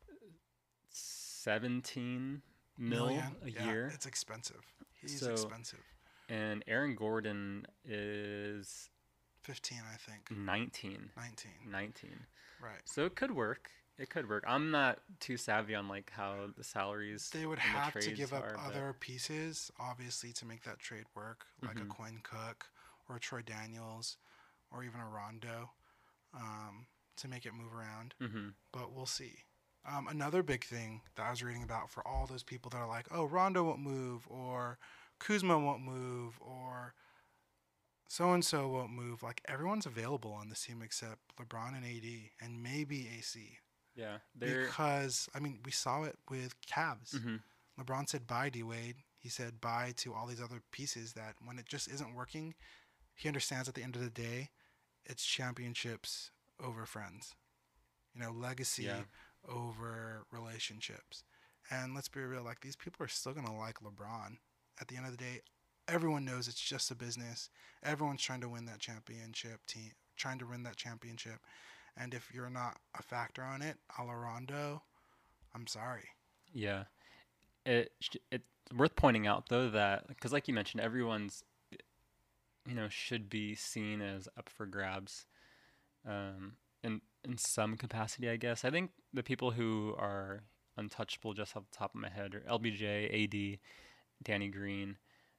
[SPEAKER 1] 17 million a year.
[SPEAKER 2] It's expensive. He's
[SPEAKER 1] So-
[SPEAKER 2] expensive.
[SPEAKER 1] And Aaron Gordon is
[SPEAKER 2] 15, I think.
[SPEAKER 1] 19.
[SPEAKER 2] 19. Right.
[SPEAKER 1] So it could work. It could work. I'm not too savvy on like how the salaries.
[SPEAKER 2] They would
[SPEAKER 1] and the
[SPEAKER 2] have to
[SPEAKER 1] trades
[SPEAKER 2] give up
[SPEAKER 1] are, but-
[SPEAKER 2] other pieces, obviously, to make that trade work, like a
[SPEAKER 1] Mhm.
[SPEAKER 2] Quinn Cook or a Troy Daniels or even a Rondo, to make it move around.
[SPEAKER 1] Mhm.
[SPEAKER 2] But we'll see. Another big thing that I was reading about for all those people that are like, oh, Rondo won't move, or Kuzma won't move, or so-and-so won't move. Like, everyone's available on this team except LeBron and AD and maybe AC.
[SPEAKER 1] Yeah, they're.
[SPEAKER 2] Because, I mean, we saw it with Cavs.
[SPEAKER 1] Mhm.
[SPEAKER 2] LeBron said bye, D-Wade. He said bye to all these other pieces that when it just isn't working, he understands at the end of the day, it's championships over friends. Legacy
[SPEAKER 1] Yeah.
[SPEAKER 2] over relationships. And let's be real, like, these people are still going to like LeBron. At the end of the day, everyone knows it's just a business. Everyone's trying to win that championship And if you're not a factor on it, a la Rondo, I'm sorry.
[SPEAKER 1] Yeah, it's worth pointing out though that, because like you mentioned, everyone's should be seen as up for grabs, in some capacity, I guess. I think the people who are untouchable, just off the top of my head, are LBJ, AD, Danny Green,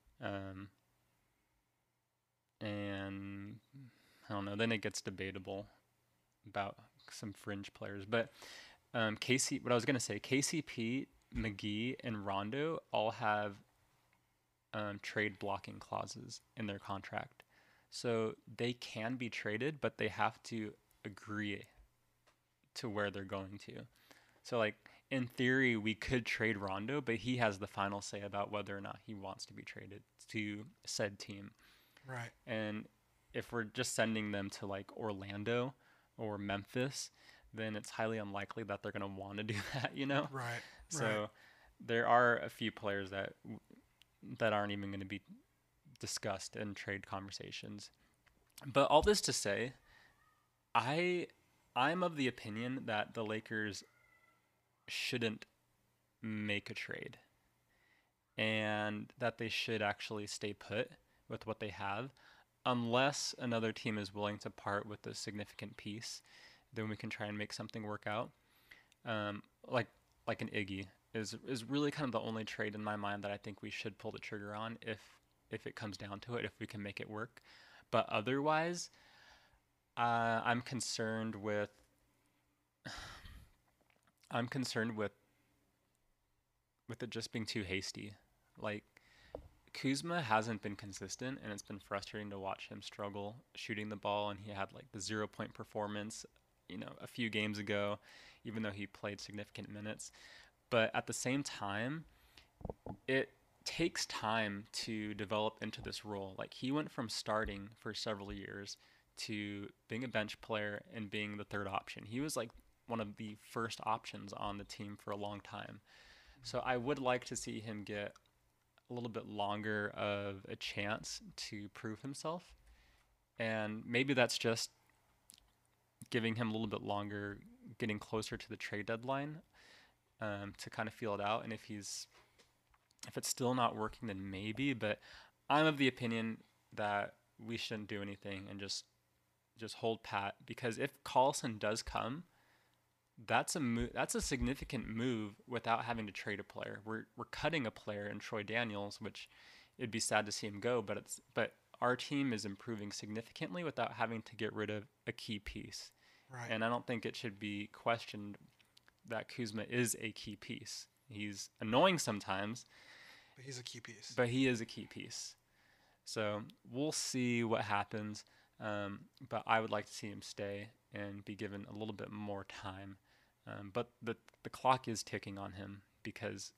[SPEAKER 1] and I don't know. Then it gets debatable about some fringe players, but what I was gonna say, KCP, McGee, and Rondo all have trade blocking clauses in their contract, so they can be traded, but they have to agree to where they're going to. So, like, in theory, we could trade Rondo, but he has the final say about whether or not he wants to be traded to said team.
[SPEAKER 2] Right.
[SPEAKER 1] And if we're just sending them to like Orlando or Memphis, then it's highly unlikely that they're going to want to do that, you know?
[SPEAKER 2] Right. Right.
[SPEAKER 1] So there are a few players that aren't even going to be discussed in trade conversations. But all this to say, I I'm of the opinion that the Lakers shouldn't make a trade and that they should actually stay put with what they have unless another team is willing to part with a significant piece, then we can try and make something work out. Um, like like an Iggy is really kind of the only trade in my mind that I think we should pull the trigger on if it comes down to it, if we can make it work. But otherwise, I'm concerned with I'm concerned with it just being too hasty. Like Kuzma hasn't been consistent, and it's been frustrating to watch him struggle shooting the ball. And he had like the 0 point performance, a few games ago, even though he played significant minutes. But at the same time, it takes time to develop into this role. Like he went from starting for several years to being a bench player and being the third option. He was like one of the first options on the team for a long time. So I would like to see him get a little bit longer of a chance to prove himself. And maybe that's just giving him a little bit longer, getting closer to the trade deadline, to kind of feel it out. And if it's still not working, then maybe. But I'm of the opinion that we shouldn't do anything and just hold pat, because if Collison does come, that's a significant move without having to trade a player. We're cutting a player in Troy Daniels, which it'd be sad to see him go, but our team is improving significantly without having to get rid of a key piece.
[SPEAKER 2] Right.
[SPEAKER 1] And I don't think it should be questioned that Kuzma is a key piece. He's annoying sometimes,
[SPEAKER 2] But he's a key piece.
[SPEAKER 1] but he is a key piece. So we'll see what happens. But I would like to see him stay and be given a little bit more time. But the clock is ticking on him, because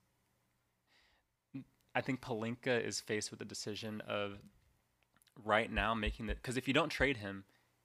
[SPEAKER 1] I think Pelinka is faced with the decision of right now making the, because if you don't trade him,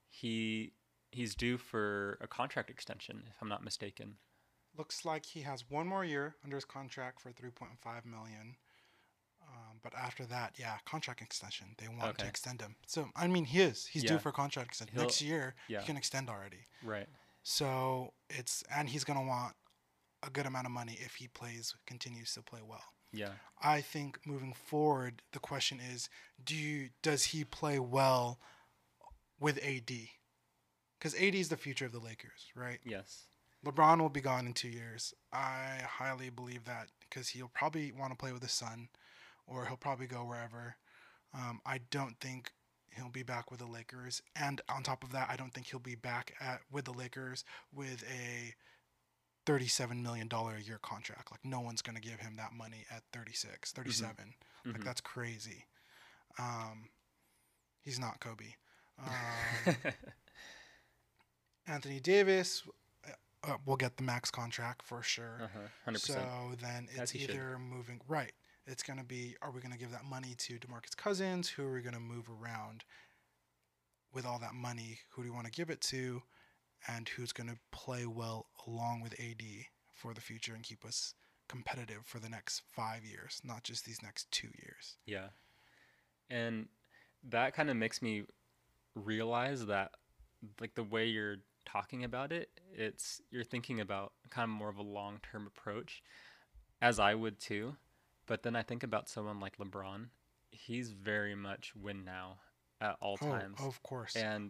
[SPEAKER 1] he's due for a contract extension, if I'm not mistaken.
[SPEAKER 2] Looks like he has one more year under his contract for 3.5 million. But after that, yeah, contract extension. They want to
[SPEAKER 1] Okay.
[SPEAKER 2] extend him. So I mean, he's due
[SPEAKER 1] Yeah.
[SPEAKER 2] for a contract extension
[SPEAKER 1] He'll
[SPEAKER 2] next year.
[SPEAKER 1] yeah,
[SPEAKER 2] He can extend already.
[SPEAKER 1] right.
[SPEAKER 2] So and he's gonna want a good amount of money if he continues to play well.
[SPEAKER 1] Yeah.
[SPEAKER 2] I think moving forward, the question is, does he play well with AD? Because AD is the future of the Lakers, right?
[SPEAKER 1] Yes.
[SPEAKER 2] LeBron will be gone in 2 years. I highly believe that because he'll probably want to play with his son, or he'll probably go wherever. I don't think he'll be back with the Lakers, and on top of that, I don't think he'll be back with the Lakers with a $37 million a year contract. Like no one's gonna give him that money at 36,
[SPEAKER 1] Mhm.
[SPEAKER 2] 37. Like
[SPEAKER 1] Mhm.
[SPEAKER 2] that's crazy. Um, he's not Kobe. Um, Anthony Davis will get the max contract for sure.
[SPEAKER 1] 100%.
[SPEAKER 2] So then
[SPEAKER 1] As
[SPEAKER 2] it's
[SPEAKER 1] he should.
[SPEAKER 2] either moving right. It's gonna be, are we gonna give that money to DeMarcus Cousins? Who are we gonna move around with all that money? Who do we want to give it to? And who's gonna play well along with AD for the future and keep us competitive for the next 5 years, not just these next 2 years.
[SPEAKER 1] Yeah. And that kind of makes me realize that, like, the way you're talking about it, you're thinking about kind of more of a long-term approach, as I would too. But then I think about someone like LeBron. He's very much win now at all
[SPEAKER 2] Oh,
[SPEAKER 1] times.
[SPEAKER 2] of course.
[SPEAKER 1] And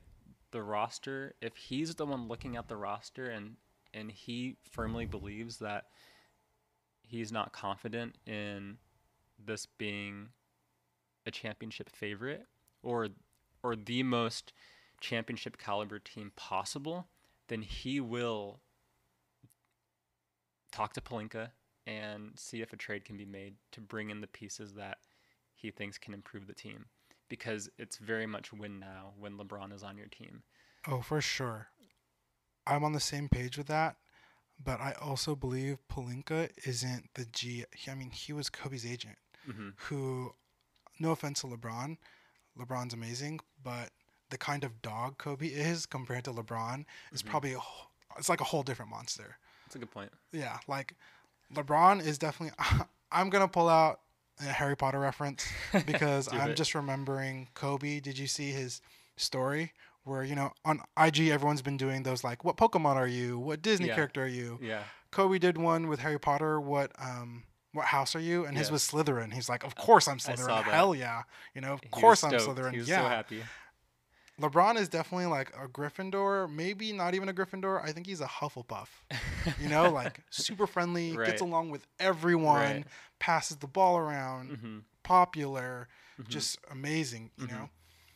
[SPEAKER 1] if he's the one looking at the roster, and he firmly believes that he's not confident in this being a championship favorite, or the most championship caliber team possible, then he will talk to Palinka and see if a trade can be made to bring in the pieces that he thinks can improve the team, because it's very much win now when LeBron is on your team.
[SPEAKER 2] Oh, for sure. I'm on the same page with that, but I also believe Palinka isn't the G. I mean, he was Kobe's agent,
[SPEAKER 1] Mm-hmm.
[SPEAKER 2] who, no offense to LeBron, LeBron's amazing, but the kind of dog Kobe is compared to LeBron is
[SPEAKER 1] Mm-hmm.
[SPEAKER 2] probably it's like a whole different monster.
[SPEAKER 1] That's a good point.
[SPEAKER 2] Yeah, like LeBron is definitely. I'm gonna pull out a Harry Potter reference because
[SPEAKER 1] Do
[SPEAKER 2] I'm
[SPEAKER 1] it.
[SPEAKER 2] just remembering Kobe. Did you see his story where on IG everyone's been doing those like, what Pokemon are you? What Disney
[SPEAKER 1] Yeah.
[SPEAKER 2] character are you?
[SPEAKER 1] Yeah.
[SPEAKER 2] Kobe did one with Harry Potter. What house are you? And his was
[SPEAKER 1] Yes.
[SPEAKER 2] Slytherin. He's like, of course I'm
[SPEAKER 1] I
[SPEAKER 2] Slytherin.
[SPEAKER 1] saw that.
[SPEAKER 2] Hell yeah. Of
[SPEAKER 1] He was
[SPEAKER 2] course I'm
[SPEAKER 1] stoked. He
[SPEAKER 2] Slytherin.
[SPEAKER 1] was so
[SPEAKER 2] Yeah.
[SPEAKER 1] happy.
[SPEAKER 2] LeBron is definitely like a Gryffindor, maybe not even a Gryffindor. I think he's a Hufflepuff. Like super friendly, gets
[SPEAKER 1] Right.
[SPEAKER 2] along with everyone,
[SPEAKER 1] Right.
[SPEAKER 2] passes the ball around,
[SPEAKER 1] Mhm.
[SPEAKER 2] popular,
[SPEAKER 1] Mhm.
[SPEAKER 2] just amazing.
[SPEAKER 1] Mhm.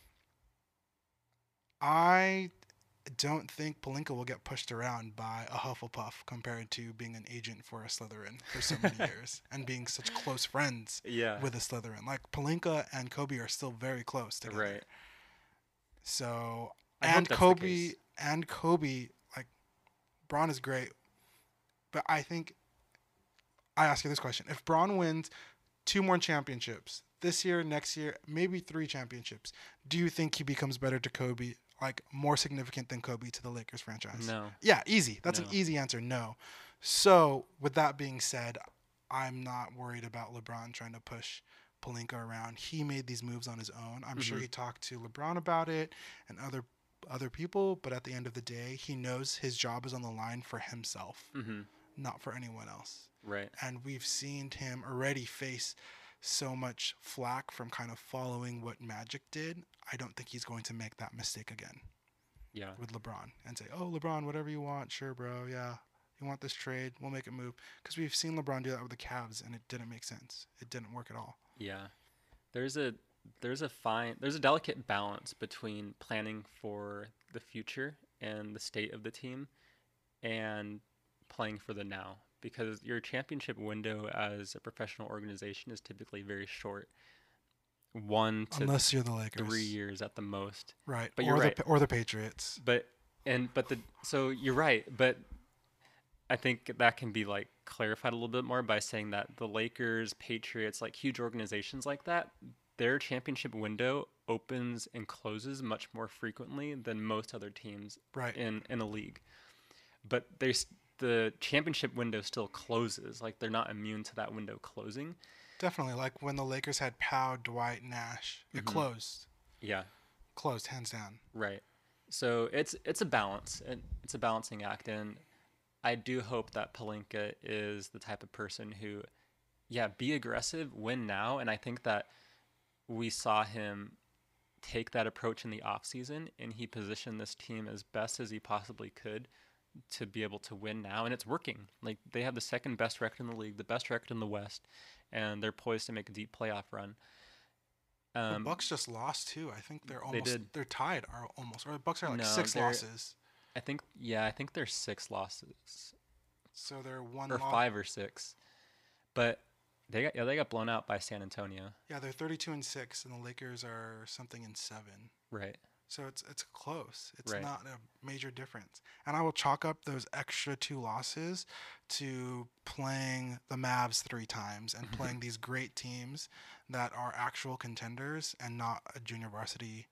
[SPEAKER 2] I don't think Palinka will get pushed around by a Hufflepuff compared to being an agent for a Slytherin for so many years and being such close friends
[SPEAKER 1] Yeah.
[SPEAKER 2] with a Slytherin. Like Palinka and Kobe are still very close together.
[SPEAKER 1] Right.
[SPEAKER 2] So
[SPEAKER 1] I hope
[SPEAKER 2] and
[SPEAKER 1] that's the
[SPEAKER 2] Kobe
[SPEAKER 1] case.
[SPEAKER 2] and Kobe, like Braun is great, but I think I ask you this question: if Braun wins two more championships this year, next year, maybe three championships, do you think he becomes better to Kobe, like more significant than Kobe to the Lakers franchise?
[SPEAKER 1] No.
[SPEAKER 2] Yeah, easy. That's an
[SPEAKER 1] No.
[SPEAKER 2] easy answer. No. So with that being said, I'm not worried about LeBron trying to push Palinka around. He made these moves on his own. I'm sure
[SPEAKER 1] Mhm.
[SPEAKER 2] he talked to LeBron about it and other people, but at the end of the day, he knows his job is on the line for himself,
[SPEAKER 1] Mhm.
[SPEAKER 2] not for anyone else.
[SPEAKER 1] Right.
[SPEAKER 2] And we've seen him already face so much flack from kind of following what Magic did. I don't think he's going to make that mistake again
[SPEAKER 1] Yeah.
[SPEAKER 2] with LeBron and say, "Oh, LeBron, whatever you want, sure, bro. Yeah, you want this trade? We'll make it move." Because we've seen LeBron do that with the Cavs, and it didn't make sense. It didn't work at all.
[SPEAKER 1] Yeah. There's a there's a delicate balance between planning for the future and the state of the team and playing for the now, because your championship window as a professional organization is typically very short, 1 to
[SPEAKER 2] Unless you're the Lakers,
[SPEAKER 1] 3 years at the most.
[SPEAKER 2] right?
[SPEAKER 1] But you're right.
[SPEAKER 2] Or the Patriots.
[SPEAKER 1] But the so you're right, but I think that can be like clarified a little bit more by saying that the Lakers, Patriots, like huge organizations like that, their championship window opens and closes much more frequently than most other teams
[SPEAKER 2] Right.
[SPEAKER 1] in a league. But the championship window still closes. Like they're not immune to that window closing.
[SPEAKER 2] Definitely. Like when the Lakers had Pow, Dwight, Nash, it
[SPEAKER 1] Hmm.
[SPEAKER 2] closed.
[SPEAKER 1] Yeah,
[SPEAKER 2] Closed, hands down.
[SPEAKER 1] right. So it's a balance. It's a balancing act, and I do hope that Palinka is the type of person who, yeah, be aggressive, win now, and I think that we saw him take that approach in the offseason, and he positioned this team as best as he possibly could to be able to win now, and it's working. Like they have the second best record in the league, the best record in the West, and they're poised to make a deep playoff run.
[SPEAKER 2] The
[SPEAKER 1] Um,
[SPEAKER 2] Bucks just lost too. I think
[SPEAKER 1] they did.
[SPEAKER 2] they're tied or almost, or the Bucks are like
[SPEAKER 1] No,
[SPEAKER 2] six
[SPEAKER 1] they're.
[SPEAKER 2] losses.
[SPEAKER 1] I think they're 6 losses
[SPEAKER 2] So they're one
[SPEAKER 1] or
[SPEAKER 2] loss.
[SPEAKER 1] 5 or 6, but they got blown out by San Antonio.
[SPEAKER 2] Yeah, they're 32-6, and the Lakers are something in 7.
[SPEAKER 1] Right.
[SPEAKER 2] So it's close. It's
[SPEAKER 1] Right.
[SPEAKER 2] not a major difference. And I will chalk up those extra 2 losses to playing the Mavs 3 times and playing these great teams that are actual contenders and not a junior varsity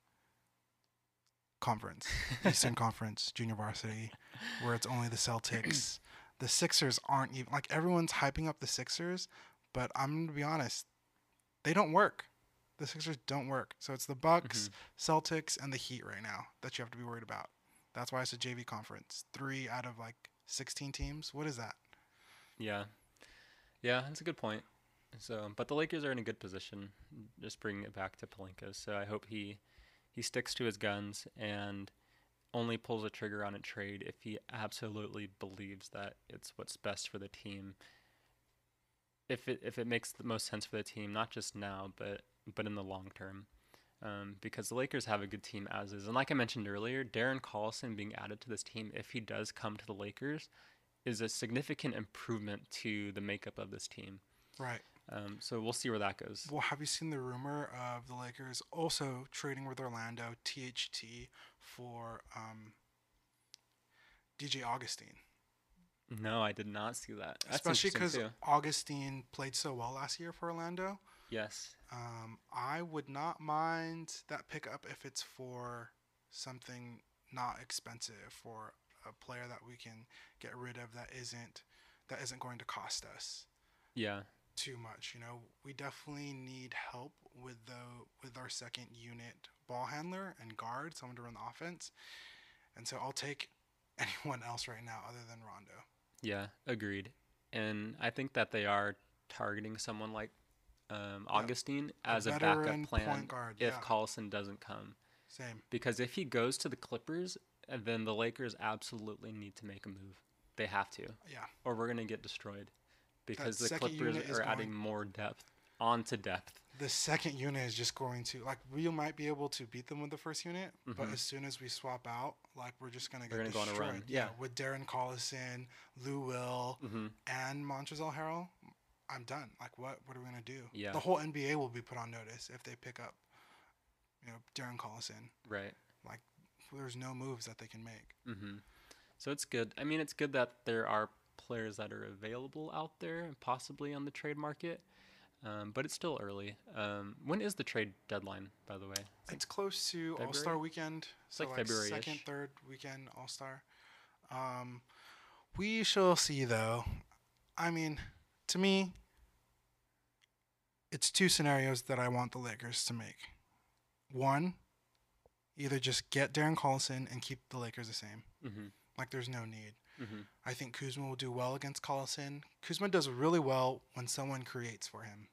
[SPEAKER 2] conference, Eastern Conference junior varsity, where it's only the Celtics. The Sixers aren't even like everyone's hyping up the Sixers, but I'm gonna be honest, they don't work. The Sixers don't work. So it's the Bucks, Celtics, and the Heat right now that you have to be worried about. That's why it's a JV conference. 3 out of like 16 teams. What is that?
[SPEAKER 1] Yeah. Yeah, that's a good point. So, but the Lakers are in a good position. Just bringing it back to Palinka. So I hope he sticks to his guns and only pulls a trigger on a trade if he absolutely believes that it's what's best for the team. If it makes the most sense for the team, not just now, but in the long term. Because the Lakers have a good team as is. And like I mentioned earlier, Darren Collison being added to this team, if he does come to the Lakers, is a significant improvement to the makeup of this team.
[SPEAKER 2] Right.
[SPEAKER 1] So we'll see where that goes.
[SPEAKER 2] Well, have you seen the rumor of the Lakers also trading with Orlando THT for DJ Augustine?
[SPEAKER 1] No, I did not see that. That's
[SPEAKER 2] Especially
[SPEAKER 1] interesting
[SPEAKER 2] because
[SPEAKER 1] too.
[SPEAKER 2] Augustine played so well last year for Orlando.
[SPEAKER 1] Yes.
[SPEAKER 2] I would not mind that pickup if it's for something not expensive, for a player that we can get rid of that isn't going to cost us
[SPEAKER 1] Yeah.
[SPEAKER 2] too much. You know, we definitely need help with our second unit ball handler and guard, someone to run the offense. And so I'll take anyone else right now other than Rondo.
[SPEAKER 1] Yeah. Agreed. And I think that they are targeting someone like
[SPEAKER 2] Yep.
[SPEAKER 1] Augustine
[SPEAKER 2] A
[SPEAKER 1] as a backup
[SPEAKER 2] veteran point
[SPEAKER 1] plan
[SPEAKER 2] guard.
[SPEAKER 1] if
[SPEAKER 2] Yeah.
[SPEAKER 1] Collison doesn't come.
[SPEAKER 2] Same.
[SPEAKER 1] Because if he goes to the Clippers, then the Lakers absolutely need to make a move. They have to,
[SPEAKER 2] Yeah.
[SPEAKER 1] or we're gonna get destroyed.
[SPEAKER 2] That
[SPEAKER 1] Because the
[SPEAKER 2] second
[SPEAKER 1] Clippers
[SPEAKER 2] unit is
[SPEAKER 1] are adding
[SPEAKER 2] going.
[SPEAKER 1] more depth onto depth.
[SPEAKER 2] The second unit is just going to, like, we might be able to beat them with the first unit, but
[SPEAKER 1] Hmm.
[SPEAKER 2] as soon as we swap out, like, we're just gonna
[SPEAKER 1] They're
[SPEAKER 2] get
[SPEAKER 1] gonna go on a
[SPEAKER 2] destroyed.
[SPEAKER 1] run.
[SPEAKER 2] Yeah,
[SPEAKER 1] Yeah.
[SPEAKER 2] with Darren Collison, Lou Will,
[SPEAKER 1] Hmm.
[SPEAKER 2] and Montrezl Harrell, I'm done. Like, what are we gonna do?
[SPEAKER 1] Yeah.
[SPEAKER 2] The whole NBA will be put on notice if they pick up, Darren Collison.
[SPEAKER 1] Right.
[SPEAKER 2] Like, there's no moves that they can make.
[SPEAKER 1] Hmm. So it's good. I mean, it's good that there are players that are available out there and possibly on the trade market. But it's still early. When is the trade deadline, by the way?
[SPEAKER 2] It's close to
[SPEAKER 1] February?
[SPEAKER 2] All Star Weekend, so
[SPEAKER 1] like
[SPEAKER 2] like
[SPEAKER 1] February-ish.
[SPEAKER 2] second, third weekend All Star. Um, we shall see, though. I mean, to me, it's two scenarios that I want the Lakers to make. One, either just get Darren Collison and keep the Lakers the same.
[SPEAKER 1] Hmm.
[SPEAKER 2] Like, there's no need.
[SPEAKER 1] Hmm.
[SPEAKER 2] I think Kuzma will do well against Collison. Kuzma does really well when someone creates for him.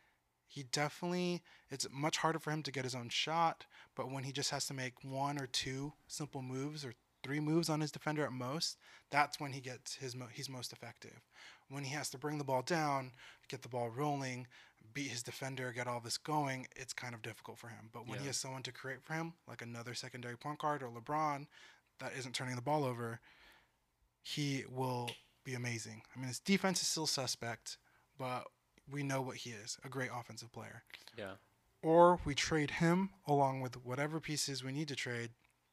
[SPEAKER 2] It's much harder for him to get his own shot, but when he just has to make one or two simple moves or three moves on his defender at most, that's when he's most effective. When he has to bring the ball down, get the ball rolling, beat his defender, get all this going, it's kind of difficult for him. But when he
[SPEAKER 1] Yeah.
[SPEAKER 2] has someone to create for him, like another secondary point guard or LeBron, that isn't turning the ball over, he will be amazing. I mean, his defense is still suspect, but we know what he is, a great offensive player.
[SPEAKER 1] Yeah.
[SPEAKER 2] Or we trade him along with whatever pieces we need to trade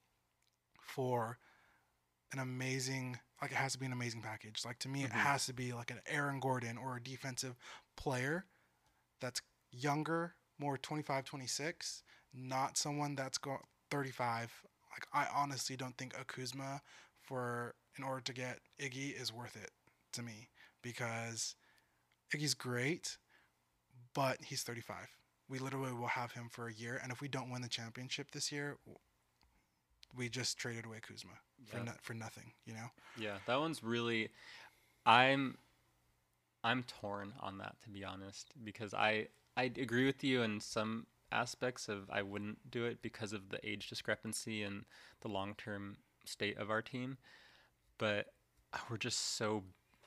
[SPEAKER 2] for an amazing, like, it has to be an amazing package. Like, to me, it
[SPEAKER 1] Mhm.
[SPEAKER 2] has to be like an Aaron Gordon or a defensive player that's younger, more 25, 26, not someone that's 35. Like, I honestly don't think a Kuzma in order to get Iggy is worth it to me, because Iggy's great, but he's 35. We literally will have him for a year, and if we don't win the championship this year, we just traded away Kuzma
[SPEAKER 1] Yeah.
[SPEAKER 2] for nothing, you know?
[SPEAKER 1] Yeah. That one's really. I'm torn on that, to be honest, because I agree with you in some aspects of I wouldn't do it because of the age discrepancy and the long term state of our team, but we're just so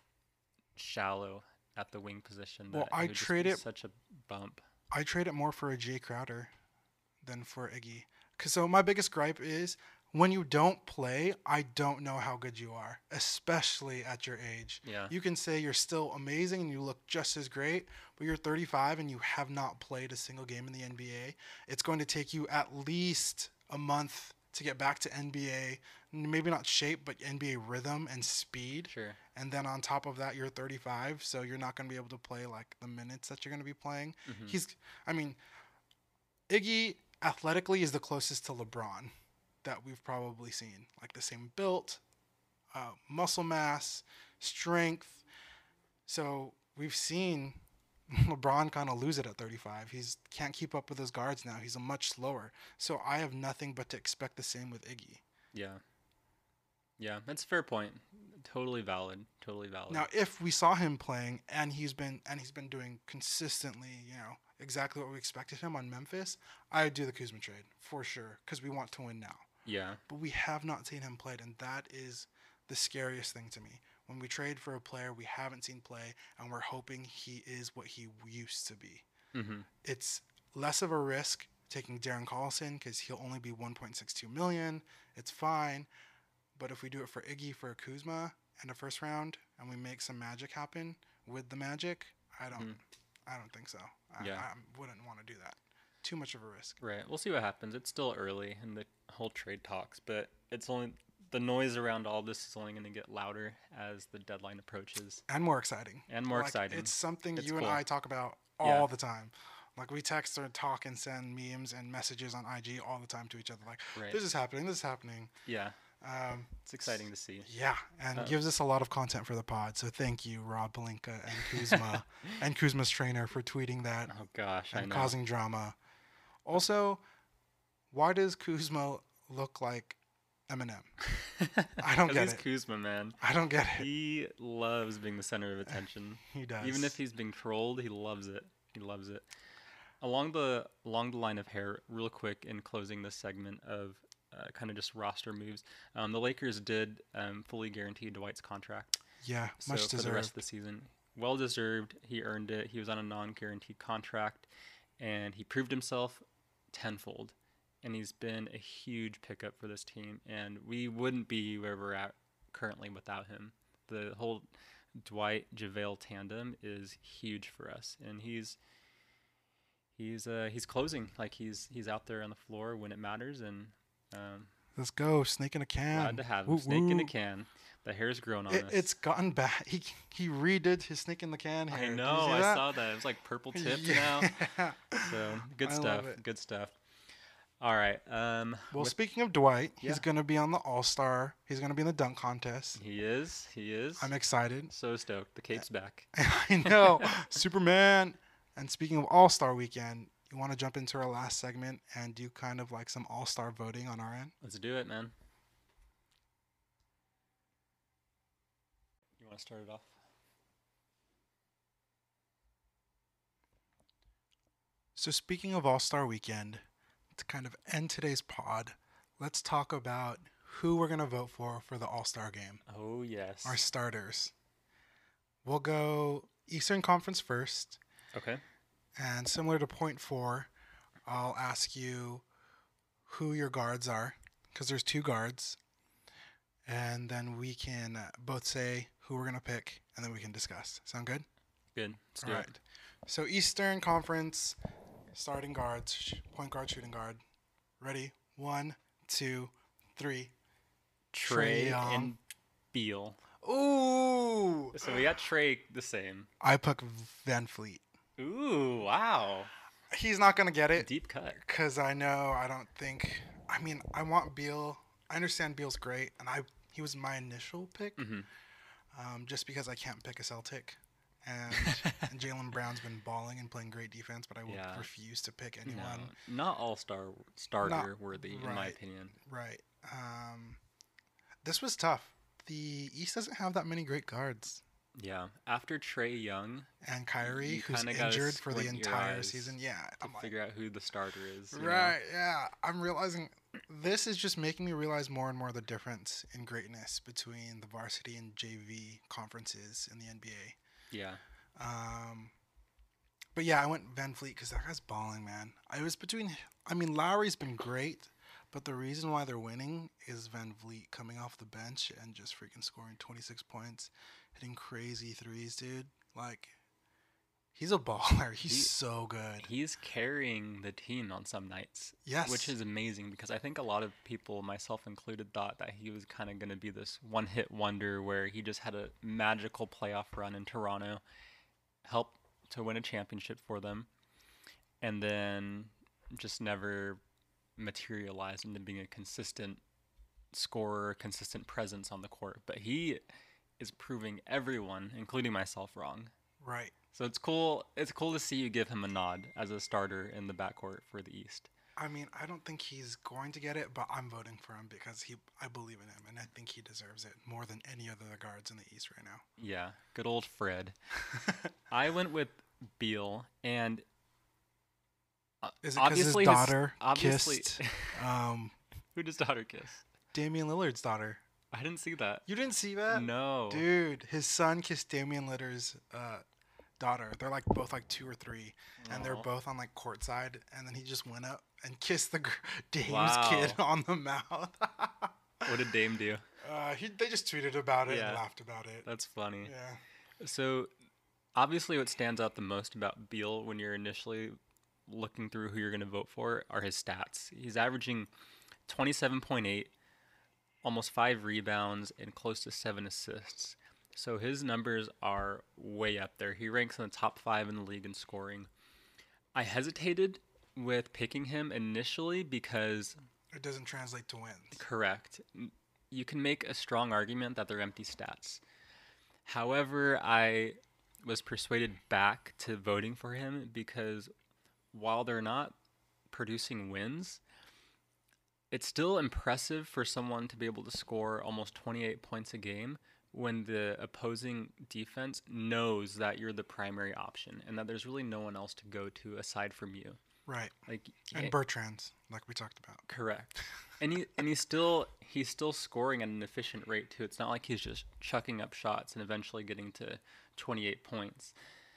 [SPEAKER 1] shallow at the wing position
[SPEAKER 2] Well,
[SPEAKER 1] that it would just be such a bump.
[SPEAKER 2] I trade it more for a Jay Crowder than for Iggy. So my biggest gripe is when you don't play, I don't know how good you are, especially at your age.
[SPEAKER 1] Yeah.
[SPEAKER 2] You can say you're still amazing and you look just as great, but you're 35 and you have not played a single game in the NBA. It's going to take you at least a month to get back to NBA, maybe not shape, but NBA rhythm and speed.
[SPEAKER 1] Sure.
[SPEAKER 2] And then on top of that, you're 35, so you're not going to be able to play like the minutes that you're going to be playing.
[SPEAKER 1] Hmm.
[SPEAKER 2] I mean, Iggy athletically is the closest to LeBron that we've probably seen. Like, the same built, muscle mass, strength. So we've seen LeBron kind of lose it at 35. He's can't keep up with his guards now. He's a much slower. So I have nothing but to expect the same with Iggy.
[SPEAKER 1] Yeah. Yeah, that's a fair point. Totally valid. Totally valid.
[SPEAKER 2] Now, if we saw him playing and he's been doing consistently, exactly what we expected him on Memphis, I would do the Kuzma trade for sure because we want to win now.
[SPEAKER 1] Yeah.
[SPEAKER 2] But we have not seen him played, and that is the scariest thing to me. When we trade for a player we haven't seen play and we're hoping he is what he used to be.
[SPEAKER 1] Hmm.
[SPEAKER 2] It's less of a risk taking Darren Collison because he'll only be 1.62 million. It's fine. But if we do it for Iggy, for a Kuzma, and a first round, and we make some magic happen with the magic, I don't think so.
[SPEAKER 1] Yeah.
[SPEAKER 2] I wouldn't want to do that. Too much of a risk.
[SPEAKER 1] Right. We'll see what happens. It's still early in the whole trade talks, but it's only the noise around all this is only going to get louder as the deadline approaches.
[SPEAKER 2] And more exciting.
[SPEAKER 1] And more exciting.
[SPEAKER 2] It's something
[SPEAKER 1] It's
[SPEAKER 2] you
[SPEAKER 1] cool.
[SPEAKER 2] and I talk about all the time. Like, we text or talk and send memes and messages on IG all the time to each other. Like,
[SPEAKER 1] Right.
[SPEAKER 2] this is happening, this is happening.
[SPEAKER 1] Yeah. It's exciting to see.
[SPEAKER 2] Yeah, and
[SPEAKER 1] Uh,
[SPEAKER 2] gives us a lot of content for the pod. So thank you, Rob Pelinka and Kuzma and Kuzma's trainer for tweeting that
[SPEAKER 1] oh gosh, I
[SPEAKER 2] and
[SPEAKER 1] know.
[SPEAKER 2] causing drama. Also, why does Kuzma look like Eminem? I don't
[SPEAKER 1] Because
[SPEAKER 2] get
[SPEAKER 1] he's
[SPEAKER 2] it.
[SPEAKER 1] Kuzma, man.
[SPEAKER 2] I don't get it.
[SPEAKER 1] He loves being the center of attention.
[SPEAKER 2] He does.
[SPEAKER 1] Even if he's being trolled, he loves it. He loves it. Along the line of hair, real quick in closing this segment of kind of just roster moves, the Lakers did fully guarantee Dwight's contract.
[SPEAKER 2] Yeah,
[SPEAKER 1] So
[SPEAKER 2] much
[SPEAKER 1] for the rest
[SPEAKER 2] deserved.
[SPEAKER 1] of the season, well deserved. He earned it. He was on a non-guaranteed contract, and he proved himself tenfold. And he's been a huge pickup for this team. And we wouldn't be where we're at currently without him. The whole Dwight JaVale tandem is huge for us, and he's closing. Like he's out there on the floor when it matters, and
[SPEAKER 2] Let's go, snake in a can.
[SPEAKER 1] glad to have him.
[SPEAKER 2] Woo
[SPEAKER 1] Snake in a
[SPEAKER 2] woo.
[SPEAKER 1] can. The hair's grown on us.
[SPEAKER 2] It's gotten bad. He redid his snake in the can hair.
[SPEAKER 1] I
[SPEAKER 2] Did you
[SPEAKER 1] know.
[SPEAKER 2] see
[SPEAKER 1] I
[SPEAKER 2] that?
[SPEAKER 1] saw that. It was like purple tipped
[SPEAKER 2] Yeah.
[SPEAKER 1] now. So good
[SPEAKER 2] I love
[SPEAKER 1] stuff.
[SPEAKER 2] it.
[SPEAKER 1] Good stuff. All right.
[SPEAKER 2] Well,
[SPEAKER 1] with-
[SPEAKER 2] speaking of Dwight,
[SPEAKER 1] Yeah.
[SPEAKER 2] he's going to be on the All Star. He's going to be in the dunk contest.
[SPEAKER 1] he is. He is.
[SPEAKER 2] I'm excited.
[SPEAKER 1] So stoked. The cape's back.
[SPEAKER 2] I know. Superman. And speaking of All Star weekend, you want to jump into our last segment and do kind of like some All Star voting on our end?
[SPEAKER 1] Let's do it, man. You want to start it off?
[SPEAKER 2] So, speaking of All Star weekend, to kind of end today's pod, let's talk about who we're going to vote for the All Star game.
[SPEAKER 1] Oh yes.
[SPEAKER 2] Our starters. We'll go Eastern Conference first.
[SPEAKER 1] Okay.
[SPEAKER 2] And similar to point 4, I'll ask you who your guards are, because there's 2 guards. And then we can both say who we're going to pick, and then we can discuss. Sound good?
[SPEAKER 1] Good. Let's do
[SPEAKER 2] All
[SPEAKER 1] it.
[SPEAKER 2] right. So Eastern Conference, starting guards, point guard, shooting guard. Ready? 1, 2, 3.
[SPEAKER 1] Trey
[SPEAKER 2] Trae Young.
[SPEAKER 1] and Beal.
[SPEAKER 2] Ooh!
[SPEAKER 1] So we got Trey the same.
[SPEAKER 2] I pick Van Fleet.
[SPEAKER 1] Ooh, wow.
[SPEAKER 2] He's not going to get it.
[SPEAKER 1] Deep cut.
[SPEAKER 2] Because I don't think. I mean, I want Beal. I understand Beal's great, and he was my initial pick,
[SPEAKER 1] Mm-hmm.
[SPEAKER 2] just because I can't pick a Celtic, and Jaylen Brown's been balling and playing great defense, but I will
[SPEAKER 1] Yeah.
[SPEAKER 2] refuse to pick anyone.
[SPEAKER 1] No, not starter
[SPEAKER 2] Not-
[SPEAKER 1] worthy in my
[SPEAKER 2] right.
[SPEAKER 1] opinion.
[SPEAKER 2] Right. This was tough. The East doesn't have that many great guards,
[SPEAKER 1] Yeah. After Trey Young,
[SPEAKER 2] and Kyrie,
[SPEAKER 1] You
[SPEAKER 2] who's
[SPEAKER 1] kinda gotta
[SPEAKER 2] injured for the
[SPEAKER 1] squint your
[SPEAKER 2] entire
[SPEAKER 1] eyes
[SPEAKER 2] season. Yeah,
[SPEAKER 1] to
[SPEAKER 2] I'm like,
[SPEAKER 1] figure out who the starter is. you know?
[SPEAKER 2] right. Yeah, I'm realizing this is just making me realize more and more the difference in greatness between the varsity and JV conferences in the NBA.
[SPEAKER 1] Yeah.
[SPEAKER 2] But yeah, I went Van Fleet because that guy's balling, man. I was between. I mean, Lowry's been great, but the reason why they're winning is Van Vliet coming off the bench and just freaking scoring 26 points, hitting crazy threes, dude. Like, he's a baller. He's so good.
[SPEAKER 1] He's carrying the team on some nights.
[SPEAKER 2] Yes.
[SPEAKER 1] Which is amazing because I think a lot of people, myself included, thought that he was kind of going to be this one-hit wonder where he just had a magical playoff run in Toronto, helped to win a championship for them, and then just never materialized into being a consistent scorer, consistent presence on the court. But he is proving everyone, including myself, wrong.
[SPEAKER 2] Right.
[SPEAKER 1] So it's cool. It's cool to see you give him a nod as a starter in the backcourt for the East.
[SPEAKER 2] I mean, I don't think he's going to get it, but I'm voting for him because I believe in him, and I think he deserves it more than any other guards in the East right now.
[SPEAKER 1] Yeah, good old Fred. I went with Beal, and
[SPEAKER 2] Is it because his
[SPEAKER 1] obviously
[SPEAKER 2] daughter
[SPEAKER 1] obviously,
[SPEAKER 2] kissed
[SPEAKER 1] who does daughter kiss?
[SPEAKER 2] Damian Lillard's daughter?
[SPEAKER 1] I didn't see that.
[SPEAKER 2] You didn't see that?
[SPEAKER 1] No.
[SPEAKER 2] Dude, his son kissed Damian Lillard's daughter. They're like both like 2 or 3, and they're
[SPEAKER 1] Aw.
[SPEAKER 2] both on like courtside. And then he just went up and kissed the Dame's
[SPEAKER 1] Wow.
[SPEAKER 2] kid on the mouth.
[SPEAKER 1] What did Dame do?
[SPEAKER 2] They just tweeted about it
[SPEAKER 1] Yeah.
[SPEAKER 2] and laughed about it.
[SPEAKER 1] That's funny.
[SPEAKER 2] Yeah.
[SPEAKER 1] So, obviously, what stands out the most about Beal when you're initially looking through who you're going to vote for are his stats. He's averaging 27.8, almost 5 rebounds, and close to 7 assists. So his numbers are way up there. He ranks in the top 5 in the league in scoring. I hesitated with picking him initially because,
[SPEAKER 2] It doesn't translate to wins.
[SPEAKER 1] correct, you can make a strong argument that they're empty stats. However, I was persuaded back to voting for him because while they're not producing wins, it's still impressive for someone to be able to score almost 28 points a game when the opposing defense knows that you're the primary option and that there's really no one else to go to aside from you.
[SPEAKER 2] Right.
[SPEAKER 1] Like
[SPEAKER 2] And Bertrand's, like we talked about.
[SPEAKER 1] correct. And he's still scoring at an efficient rate too. It's not like he's just chucking up shots and eventually getting to 28 points.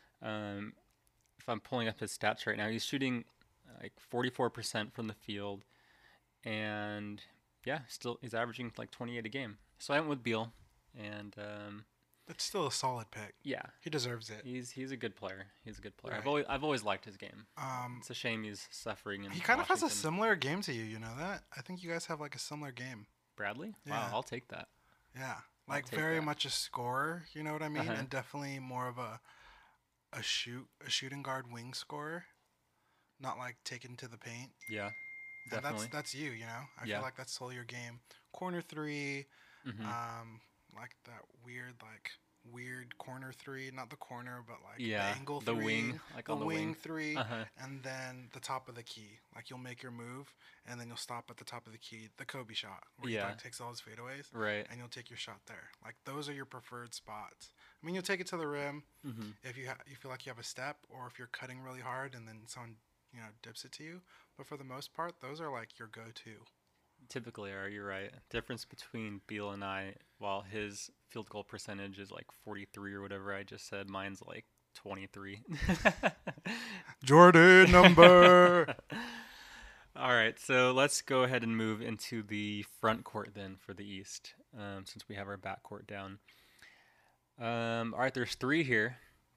[SPEAKER 1] If I'm pulling up his stats right now, he's shooting like 44% from the field, and yeah, still he's averaging like 28 a game. So I went with Beal, and
[SPEAKER 2] It's still a solid pick.
[SPEAKER 1] yeah,
[SPEAKER 2] He deserves it.
[SPEAKER 1] he's a good player. He's a good player.
[SPEAKER 2] Right.
[SPEAKER 1] I've always liked his game.
[SPEAKER 2] Um,
[SPEAKER 1] It's a shame he's suffering in
[SPEAKER 2] he kind of has a
[SPEAKER 1] Washington.
[SPEAKER 2] similar game to you. You know that? I think you guys have like a similar game.
[SPEAKER 1] Bradley?
[SPEAKER 2] Yeah.
[SPEAKER 1] Wow, I'll take that.
[SPEAKER 2] Yeah,
[SPEAKER 1] I'll
[SPEAKER 2] like
[SPEAKER 1] take
[SPEAKER 2] very
[SPEAKER 1] that.
[SPEAKER 2] much a scorer. You know what I mean?
[SPEAKER 1] Uh-huh.
[SPEAKER 2] And definitely more of a shooting guard wing scorer, not like taken to the paint.
[SPEAKER 1] Yeah,
[SPEAKER 2] And
[SPEAKER 1] definitely.
[SPEAKER 2] that's you. You know, I
[SPEAKER 1] Yeah.
[SPEAKER 2] feel like that's totally your game. Corner three,
[SPEAKER 1] Hmm.
[SPEAKER 2] like that weird corner three, not the corner, but like
[SPEAKER 1] Yeah,
[SPEAKER 2] the angle
[SPEAKER 1] the
[SPEAKER 2] three,
[SPEAKER 1] wing, like
[SPEAKER 2] the
[SPEAKER 1] on the wing.
[SPEAKER 2] three,
[SPEAKER 1] Uh-huh.
[SPEAKER 2] and then the top of the key. Like you'll make your move, and then you'll stop at the top of the key, the Kobe shot, where he
[SPEAKER 1] Yeah.
[SPEAKER 2] like takes all his fadeaways,
[SPEAKER 1] Right.
[SPEAKER 2] and you'll take your shot there. Like those are your preferred spots. I mean, you'll take it to the rim
[SPEAKER 1] Hmm.
[SPEAKER 2] if you feel like you have a step, or if you're cutting really hard and then someone dips it to you. But for the most part, those are like your go-to.
[SPEAKER 1] Typically are, you're right. Difference between Beal and I, while his field goal percentage is like 43 or whatever I just said, mine's like 23.
[SPEAKER 2] Jordan number.
[SPEAKER 1] All right, so let's go ahead and move into the front court then for the East, since we have our back court down. All right, there's three here.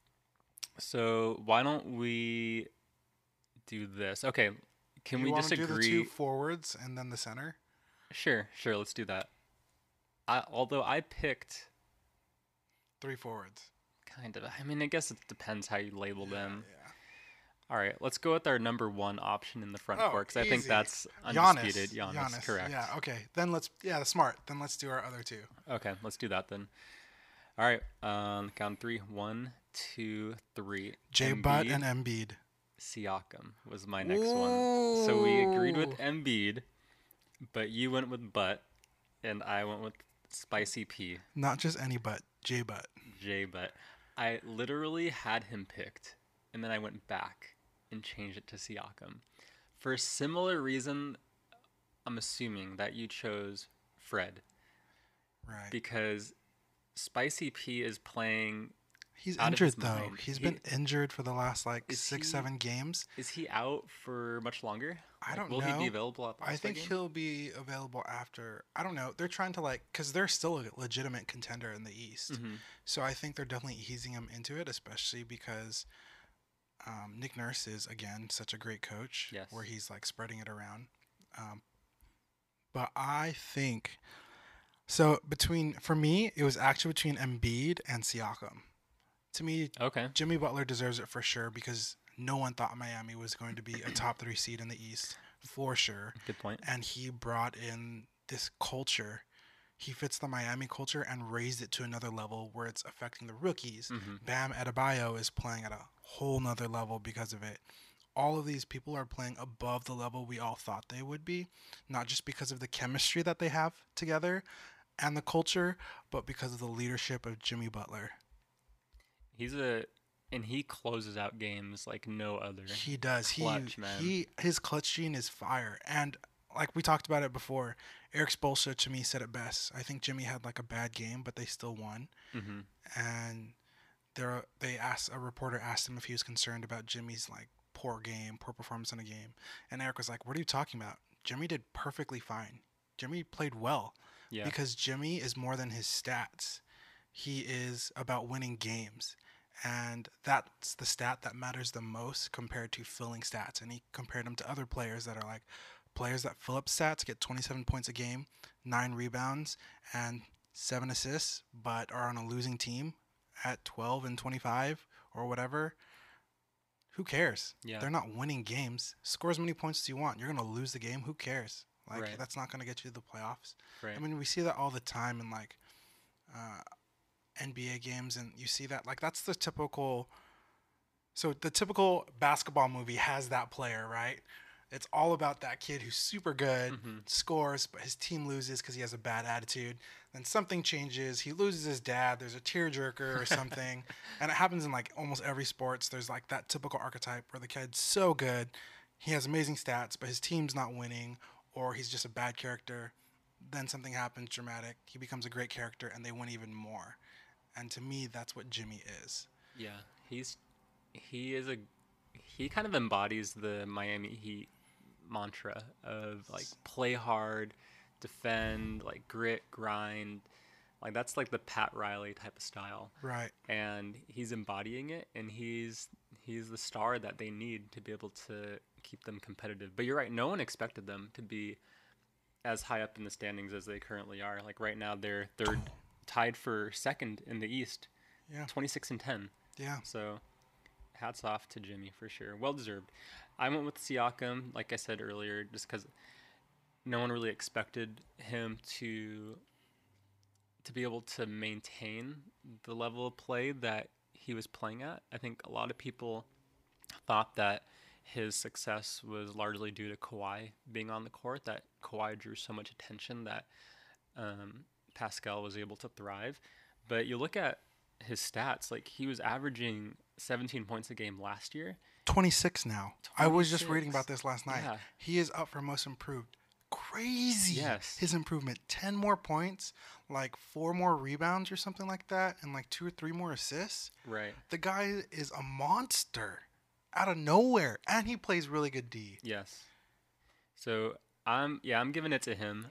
[SPEAKER 1] So why don't we do this? Okay, can
[SPEAKER 2] You
[SPEAKER 1] we
[SPEAKER 2] wanna
[SPEAKER 1] just
[SPEAKER 2] do the
[SPEAKER 1] agree?
[SPEAKER 2] two forwards and then the center?
[SPEAKER 1] Sure, let's do that. Although I picked
[SPEAKER 2] Three forwards.
[SPEAKER 1] kind of, I mean, I guess it depends how you label them.
[SPEAKER 2] Yeah.
[SPEAKER 1] All right, let's go with our number one option in the front
[SPEAKER 2] Oh,
[SPEAKER 1] court because I think
[SPEAKER 2] easy.
[SPEAKER 1] that's
[SPEAKER 2] Giannis.
[SPEAKER 1] undisputed. Giannis, correct.
[SPEAKER 2] Yeah. Okay. Then that's smart. Then let's do our other two.
[SPEAKER 1] Okay, let's do that then. All right, count three. 1, 2, 3.
[SPEAKER 2] J. Butt and Embiid.
[SPEAKER 1] Siakam was my next one. So we agreed with
[SPEAKER 2] Ooh.
[SPEAKER 1] Embiid, but you went with Butt, and I went with Spicy P.
[SPEAKER 2] Not just any Butt. J. Butt.
[SPEAKER 1] J. Butt. I literally had him picked, and then I went back and changed it to Siakam. For a similar reason, I'm assuming that you chose Fred
[SPEAKER 2] Right.
[SPEAKER 1] because Spicy P is playing.
[SPEAKER 2] He's
[SPEAKER 1] out of
[SPEAKER 2] injured
[SPEAKER 1] his
[SPEAKER 2] though.
[SPEAKER 1] mind.
[SPEAKER 2] He's been injured for the last like
[SPEAKER 1] Is
[SPEAKER 2] 6,
[SPEAKER 1] he-
[SPEAKER 2] 7 games.
[SPEAKER 1] Is he out for much longer?
[SPEAKER 2] I don't
[SPEAKER 1] will
[SPEAKER 2] know.
[SPEAKER 1] he be available at the
[SPEAKER 2] I
[SPEAKER 1] All-Star
[SPEAKER 2] think
[SPEAKER 1] game?
[SPEAKER 2] he'll be available after. I don't know. They're trying to because they're still a legitimate contender in the East.
[SPEAKER 1] Mhm.
[SPEAKER 2] So I think they're definitely easing him into it, especially because Nick Nurse is again such a great coach.
[SPEAKER 1] Yes.
[SPEAKER 2] Where he's like spreading it around. But I think so. For me, it was actually between Embiid and Siakam. To me,
[SPEAKER 1] Okay.
[SPEAKER 2] Jimmy Butler deserves it for sure because no one thought Miami was going to be a top 3 seed in the East for sure.
[SPEAKER 1] Good point.
[SPEAKER 2] And he brought in this culture. He fits the Miami culture and raised it to another level where it's affecting the rookies.
[SPEAKER 1] Mhm.
[SPEAKER 2] Bam Adebayo is playing at a whole nother level because of it. All of these people are playing above the level we all thought they would be, not just because of the chemistry that they have together and the culture, but because of the leadership of Jimmy Butler.
[SPEAKER 1] And he closes out games like no other.
[SPEAKER 2] He does.
[SPEAKER 1] Clutch, man.
[SPEAKER 2] His clutch gene is fire. And like we talked about it before, Eric Spoelstra to me said it best. I think Jimmy had like a bad game, but they still won.
[SPEAKER 1] Mhm.
[SPEAKER 2] And a reporter asked him if he was concerned about Jimmy's like poor performance in a game. And Eric was like, "What are you talking about? Jimmy did perfectly fine. Jimmy played well
[SPEAKER 1] Yeah.
[SPEAKER 2] because Jimmy is more than his stats. He is about winning games." And that's the stat that matters the most compared to filling stats. And he compared him to other players that are like players that fill up stats, get 27 points a game, 9 rebounds, and 7 assists, but are on a losing team at 12 and 25 or whatever. Who cares?
[SPEAKER 1] Yeah.
[SPEAKER 2] They're not winning games. Score as many points as you want. You're going to lose the game. Who cares? Like
[SPEAKER 1] Right.
[SPEAKER 2] that's not going to get you to the playoffs. I
[SPEAKER 1] Right.
[SPEAKER 2] mean, we see that all the time in like uh, NBA games, and you see that like that's the typical. So the typical basketball movie has that player, right? It's all about that kid who's super good,
[SPEAKER 1] Mhm.
[SPEAKER 2] scores, but his team loses because he has a bad attitude. Then something changes. He loses his dad. There's a tearjerker or something, and it happens in like almost every sports. There's like that typical archetype where the kid's so good, he has amazing stats, but his team's not winning, or he's just a bad character. Then something happens dramatic. He becomes a great character, and they win even more. And to me, that's what Jimmy is.
[SPEAKER 1] Yeah. He is a he kind of embodies the Miami Heat mantra of like play hard, defend, like grit, grind. Like that's like the Pat Riley type of style.
[SPEAKER 2] Right.
[SPEAKER 1] And he's embodying it, and he's the star that they need to be able to keep them competitive. But you're right, no one expected them to be as high up in the standings as they currently are. Like right now they're third, tied for second in the East,
[SPEAKER 2] Yeah.
[SPEAKER 1] 26 and 10.
[SPEAKER 2] Yeah.
[SPEAKER 1] So hats off to Jimmy for sure. Well deserved. I went with Siakam, like I said earlier, just because no one really expected him to be able to maintain the level of play that he was playing at. I think a lot of people thought that his success was largely due to Kawhi being on the court, that Kawhi drew so much attention that Pascal was able to thrive. But you look at his stats, like he was averaging 17 points a game last year.
[SPEAKER 2] 26 now. I was just reading
[SPEAKER 1] 26.
[SPEAKER 2] about this last night.
[SPEAKER 1] Yeah.
[SPEAKER 2] He is up for most improved. Crazy.
[SPEAKER 1] Yes.
[SPEAKER 2] His improvement. 10 more points, like 4 more rebounds or something like that, and like 2 or 3 more assists.
[SPEAKER 1] Right.
[SPEAKER 2] The guy is a monster out of nowhere, and he plays really good D.
[SPEAKER 1] Yes. So I'm giving it to him.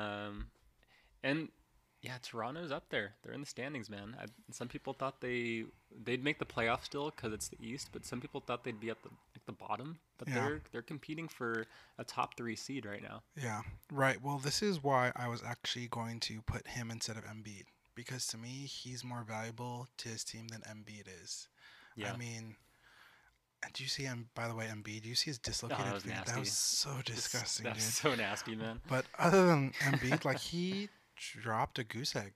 [SPEAKER 1] And yeah, Toronto's up there. They're in the standings, man. Some people thought they'd make the playoffs still because it's the East, but some people thought they'd be at the bottom. But
[SPEAKER 2] Yeah.
[SPEAKER 1] they're competing for a top 3 seed right now.
[SPEAKER 2] Yeah, right. Well, this is why I was actually going to put him instead of Embiid, because to me, he's more valuable to his team than Embiid is.
[SPEAKER 1] Yeah.
[SPEAKER 2] I mean, and do you see him? By the way, Embiid. Do you see his
[SPEAKER 1] Oh,
[SPEAKER 2] dislocated
[SPEAKER 1] that was
[SPEAKER 2] finger? That
[SPEAKER 1] nasty.
[SPEAKER 2] was so disgusting,
[SPEAKER 1] That's
[SPEAKER 2] dude.
[SPEAKER 1] so nasty, man.
[SPEAKER 2] But other than Embiid, like he dropped a goose egg,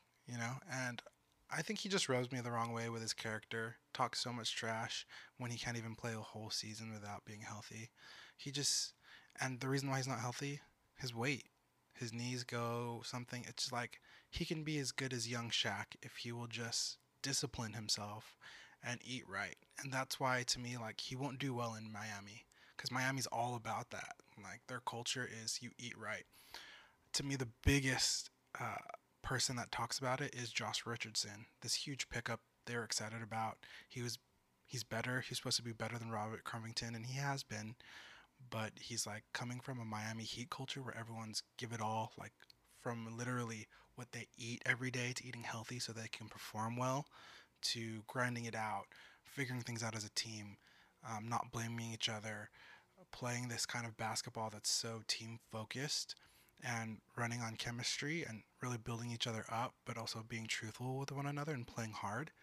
[SPEAKER 2] and I think he just rubs me the wrong way with his character. Talks so much trash when he can't even play a whole season without being healthy. He just, and the reason why he's not healthy, his weight, his knees go something. It's just like he can be as good as young Shaq if he will just discipline himself and eat right. And that's why to me, like he won't do well in Miami, because Miami's all about that. Like their culture is you eat right. To me, the biggest person that talks about it is Josh Richardson. This huge pickup they're excited about. He's better. He's supposed to be better than Robert Covington, and he has been. But he's like coming from a Miami Heat culture where everyone's give it all, like from literally what they eat every day to eating healthy so they can perform well, to grinding it out, figuring things out as a team, not blaming each other, playing this kind of basketball that's so team focused and running on chemistry and really building each other up, but also being truthful with one another and playing hard.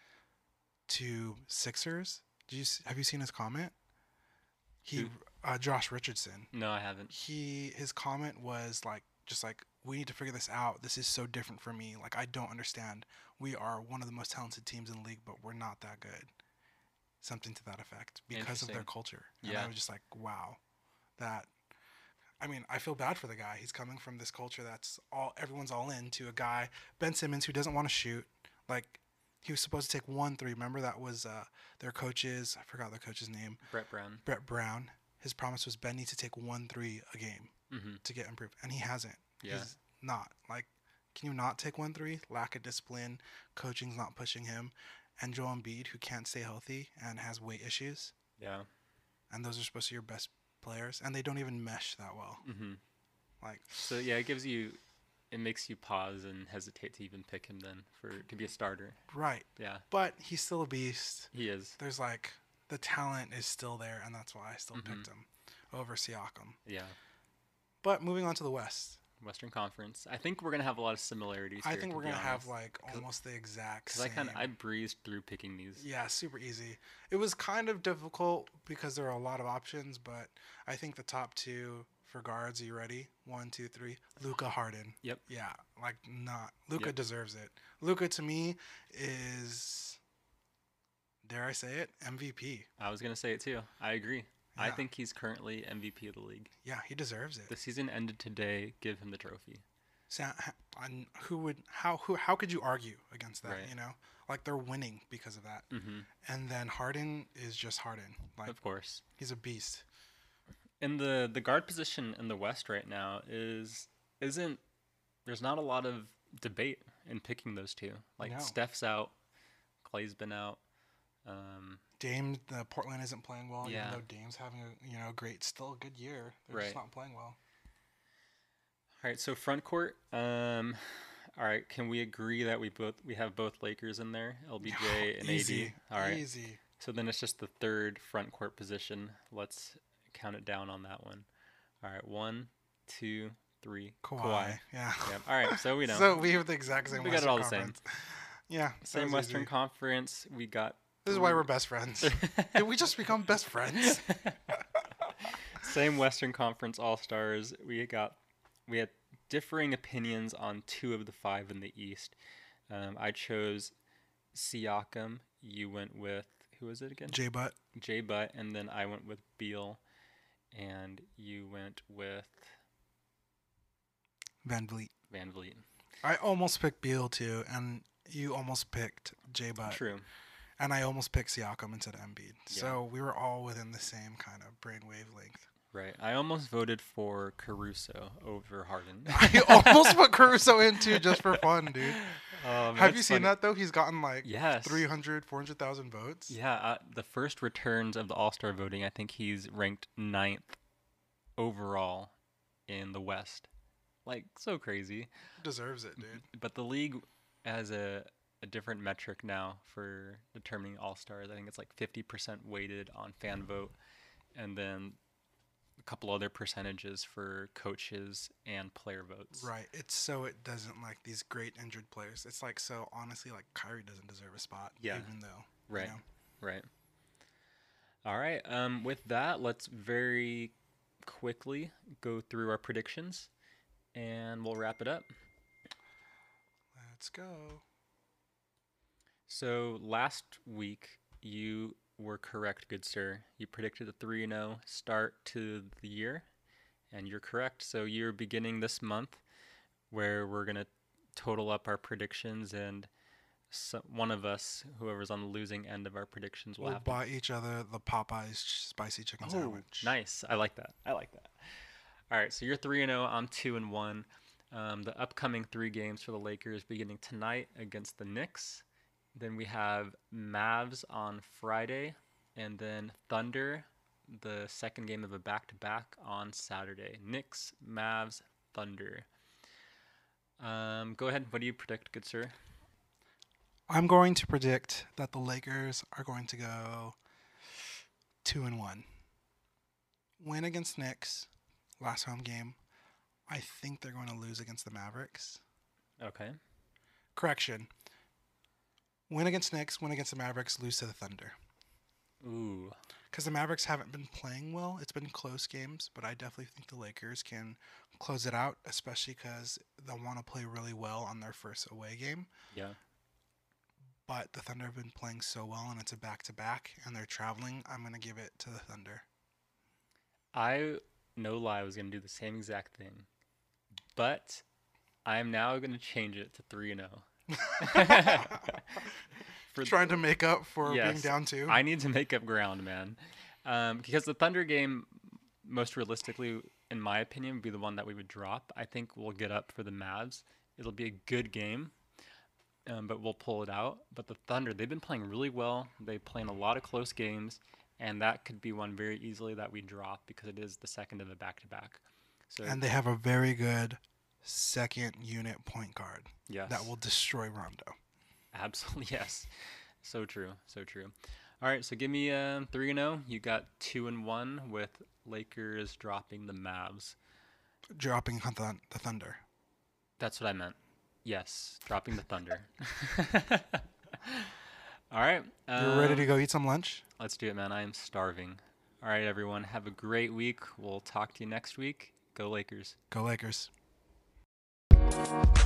[SPEAKER 2] To Sixers, have you seen his comment? He,
[SPEAKER 1] Who-
[SPEAKER 2] Josh Richardson.
[SPEAKER 1] No, I haven't.
[SPEAKER 2] His comment was like just like we need to figure this out. This is so different for me. Like I don't understand. We are one of the most talented teams in the league, but we're not that good. Something to that effect because of their
[SPEAKER 1] Interesting.
[SPEAKER 2] culture. And
[SPEAKER 1] Yeah.
[SPEAKER 2] I was just like, wow, that. I mean, I feel bad for the guy. He's coming from this culture that's everyone's all in to a guy, Ben Simmons, who doesn't want to shoot. Like he was supposed to take 1 3. Remember that was their coach's. I forgot their coach's name.
[SPEAKER 1] Brett Brown.
[SPEAKER 2] Brett Brown. His promise was Ben needs to take 1 3 a game
[SPEAKER 1] Mm-hmm.
[SPEAKER 2] to get improved, and he hasn't.
[SPEAKER 1] Yeah.
[SPEAKER 2] He's not. Like, can you not take 1 3? Lack of discipline, coaching's not pushing him, and Joel Embiid, who can't stay healthy and has weight issues,
[SPEAKER 1] Yeah.
[SPEAKER 2] and those are supposed to be your best players, and they don't even mesh that well.
[SPEAKER 1] Mm-hmm.
[SPEAKER 2] Like,
[SPEAKER 1] So yeah, it makes you pause and hesitate to even pick him then to be a starter.
[SPEAKER 2] right,
[SPEAKER 1] Yeah,
[SPEAKER 2] but he's still a beast.
[SPEAKER 1] he is.
[SPEAKER 2] There's like the talent is still there, and that's why I still
[SPEAKER 1] Mhm.
[SPEAKER 2] picked him over Siakam.
[SPEAKER 1] Yeah.
[SPEAKER 2] But moving on to the West,
[SPEAKER 1] Western Conference. I think we're gonna have a lot of similarities.
[SPEAKER 2] I
[SPEAKER 1] here,
[SPEAKER 2] think
[SPEAKER 1] to
[SPEAKER 2] we're
[SPEAKER 1] be
[SPEAKER 2] gonna have
[SPEAKER 1] honest.
[SPEAKER 2] like almost the exact
[SPEAKER 1] Because
[SPEAKER 2] same.
[SPEAKER 1] I breezed through picking these.
[SPEAKER 2] Yeah, super easy. It was kind of difficult because there are a lot of options, but I think the top two for guards. Are you ready? 1, 2, 3. Luka Harden.
[SPEAKER 1] Yep.
[SPEAKER 2] Yeah, like not. Luka
[SPEAKER 1] Yep.
[SPEAKER 2] deserves it. Luka to me is, dare I say it, MVP.
[SPEAKER 1] I was gonna say it too. I agree. I
[SPEAKER 2] Yeah.
[SPEAKER 1] think he's currently MVP of the league.
[SPEAKER 2] Yeah, he deserves it.
[SPEAKER 1] The season ended today. Give him the trophy.
[SPEAKER 2] So, how could you argue against that?
[SPEAKER 1] Right.
[SPEAKER 2] You know, like they're winning because of that.
[SPEAKER 1] Mm-hmm.
[SPEAKER 2] And then Harden is just Harden. Like
[SPEAKER 1] Of course.
[SPEAKER 2] he's a beast.
[SPEAKER 1] And the guard position in the West right now isn't there's not a lot of debate in picking those two. Like
[SPEAKER 2] No.
[SPEAKER 1] Steph's out, Clay's been out.
[SPEAKER 2] Dame, the Portland isn't playing well,
[SPEAKER 1] Yeah.
[SPEAKER 2] even though Dame's having a still a good year. They're
[SPEAKER 1] Right.
[SPEAKER 2] just not playing well.
[SPEAKER 1] All right, so front court. All right, can we agree that we have both Lakers in there, LBJ and
[SPEAKER 2] Easy.
[SPEAKER 1] AD? All right.
[SPEAKER 2] Easy.
[SPEAKER 1] So then it's just the third front court position. Let's count it down on that one. All right, 1, 2, 3.
[SPEAKER 2] Kawhi. Yeah.
[SPEAKER 1] Yep. All right, so we know.
[SPEAKER 2] So we have the exact same.
[SPEAKER 1] We got it
[SPEAKER 2] Western
[SPEAKER 1] all the same.
[SPEAKER 2] Conference. Yeah. that
[SPEAKER 1] Same
[SPEAKER 2] was
[SPEAKER 1] Western
[SPEAKER 2] easy.
[SPEAKER 1] Conference. We got.
[SPEAKER 2] This is why we're best friends. Did we just become best friends?
[SPEAKER 1] Same Western Conference All Stars. We had differing opinions on 2 of the 5 in the East. I chose Siakam. You went with who was it again?
[SPEAKER 2] J Butt.
[SPEAKER 1] Jay Butt, and then I went with Beal, and you went with
[SPEAKER 2] Van Vliet.
[SPEAKER 1] Van Vliet.
[SPEAKER 2] I almost picked Beal too, and you almost picked J Butt.
[SPEAKER 1] True.
[SPEAKER 2] And I almost picked Siakam instead of Embiid.
[SPEAKER 1] Yeah.
[SPEAKER 2] So we were all within the same kind of brain wavelength.
[SPEAKER 1] Right. I almost voted for Caruso over Harden.
[SPEAKER 2] I almost put Caruso in too just for fun, dude. Have you seen that though? He's gotten like
[SPEAKER 1] Yes.
[SPEAKER 2] 300, 400,000 votes.
[SPEAKER 1] Yeah, the first returns of the All-Star voting, I think he's ranked 9th overall in the West. Like, so crazy.
[SPEAKER 2] Deserves it, dude.
[SPEAKER 1] But the league has a different metric now for determining All-Stars. I think it's like 50% weighted on fan vote, and then a couple other percentages for coaches and player votes.
[SPEAKER 2] Right. It's so it doesn't like these great injured players. It's like so honestly, like Kyrie doesn't deserve a spot.
[SPEAKER 1] Yeah.
[SPEAKER 2] Even though.
[SPEAKER 1] Right.
[SPEAKER 2] You know?
[SPEAKER 1] Right. All right. With that, let's very quickly go through our predictions, and we'll wrap it up.
[SPEAKER 2] Let's go.
[SPEAKER 1] So last week you were correct, good sir. You predicted a 3-0 start to the year, and you're correct. So you're beginning this month where we're going to total up our predictions, and one of us, whoever's on the losing end of our predictions, will
[SPEAKER 2] We'll
[SPEAKER 1] have to...
[SPEAKER 2] buy each other the Popeyes spicy chicken sandwich.
[SPEAKER 1] Nice. I like that. All right, so you're 3-0. I'm 2-1. The upcoming 3 games for the Lakers beginning tonight against the Knicks. Then we have Mavs on Friday, and then Thunder, the second game of a back-to-back on Saturday. Knicks, Mavs, Thunder. Go ahead. What do you predict, good sir?
[SPEAKER 2] I'm going to predict that the Lakers are going to go 2-1. Win against Knicks, last home game. I think they're going to lose against the Mavericks.
[SPEAKER 1] Okay.
[SPEAKER 2] Correction. Win against Knicks, win against the Mavericks, lose to the Thunder.
[SPEAKER 1] Ooh.
[SPEAKER 2] Because the Mavericks haven't been playing well. It's been close games, but I definitely think the Lakers can close it out, especially because they'll want to play really well on their first away game.
[SPEAKER 1] Yeah.
[SPEAKER 2] But the Thunder have been playing so well, and it's a back-to-back, and they're traveling. I'm going to give it to the Thunder.
[SPEAKER 1] No lie, I was going to do the same exact thing. But I'm now going to change it to 3-0.
[SPEAKER 2] Trying to make up for being
[SPEAKER 1] Yes,
[SPEAKER 2] down 2.
[SPEAKER 1] I need to make up ground, man. Because the Thunder game, most realistically, in my opinion, would be the one that we would drop. I think we'll get up for the Mavs. It'll be a good game, but we'll pull it out. But the Thunder, they've been playing really well. They play in a lot of close games, and that could be one very easily that we drop because it is the second of a back-to-back. So
[SPEAKER 2] And they have a very good second unit point guard
[SPEAKER 1] yes.
[SPEAKER 2] that will destroy Rondo.
[SPEAKER 1] Absolutely, yes. So true, so true. All right, so give me 3-0. You got 2-1 with Lakers dropping the Mavs.
[SPEAKER 2] Dropping the Thunder.
[SPEAKER 1] That's what I meant. Yes, dropping the Thunder. All right.
[SPEAKER 2] You're ready to go eat some lunch?
[SPEAKER 1] Let's do it, man. I am starving. All right, everyone. Have a great week. We'll talk to you next week. Go Lakers.
[SPEAKER 2] Go Lakers.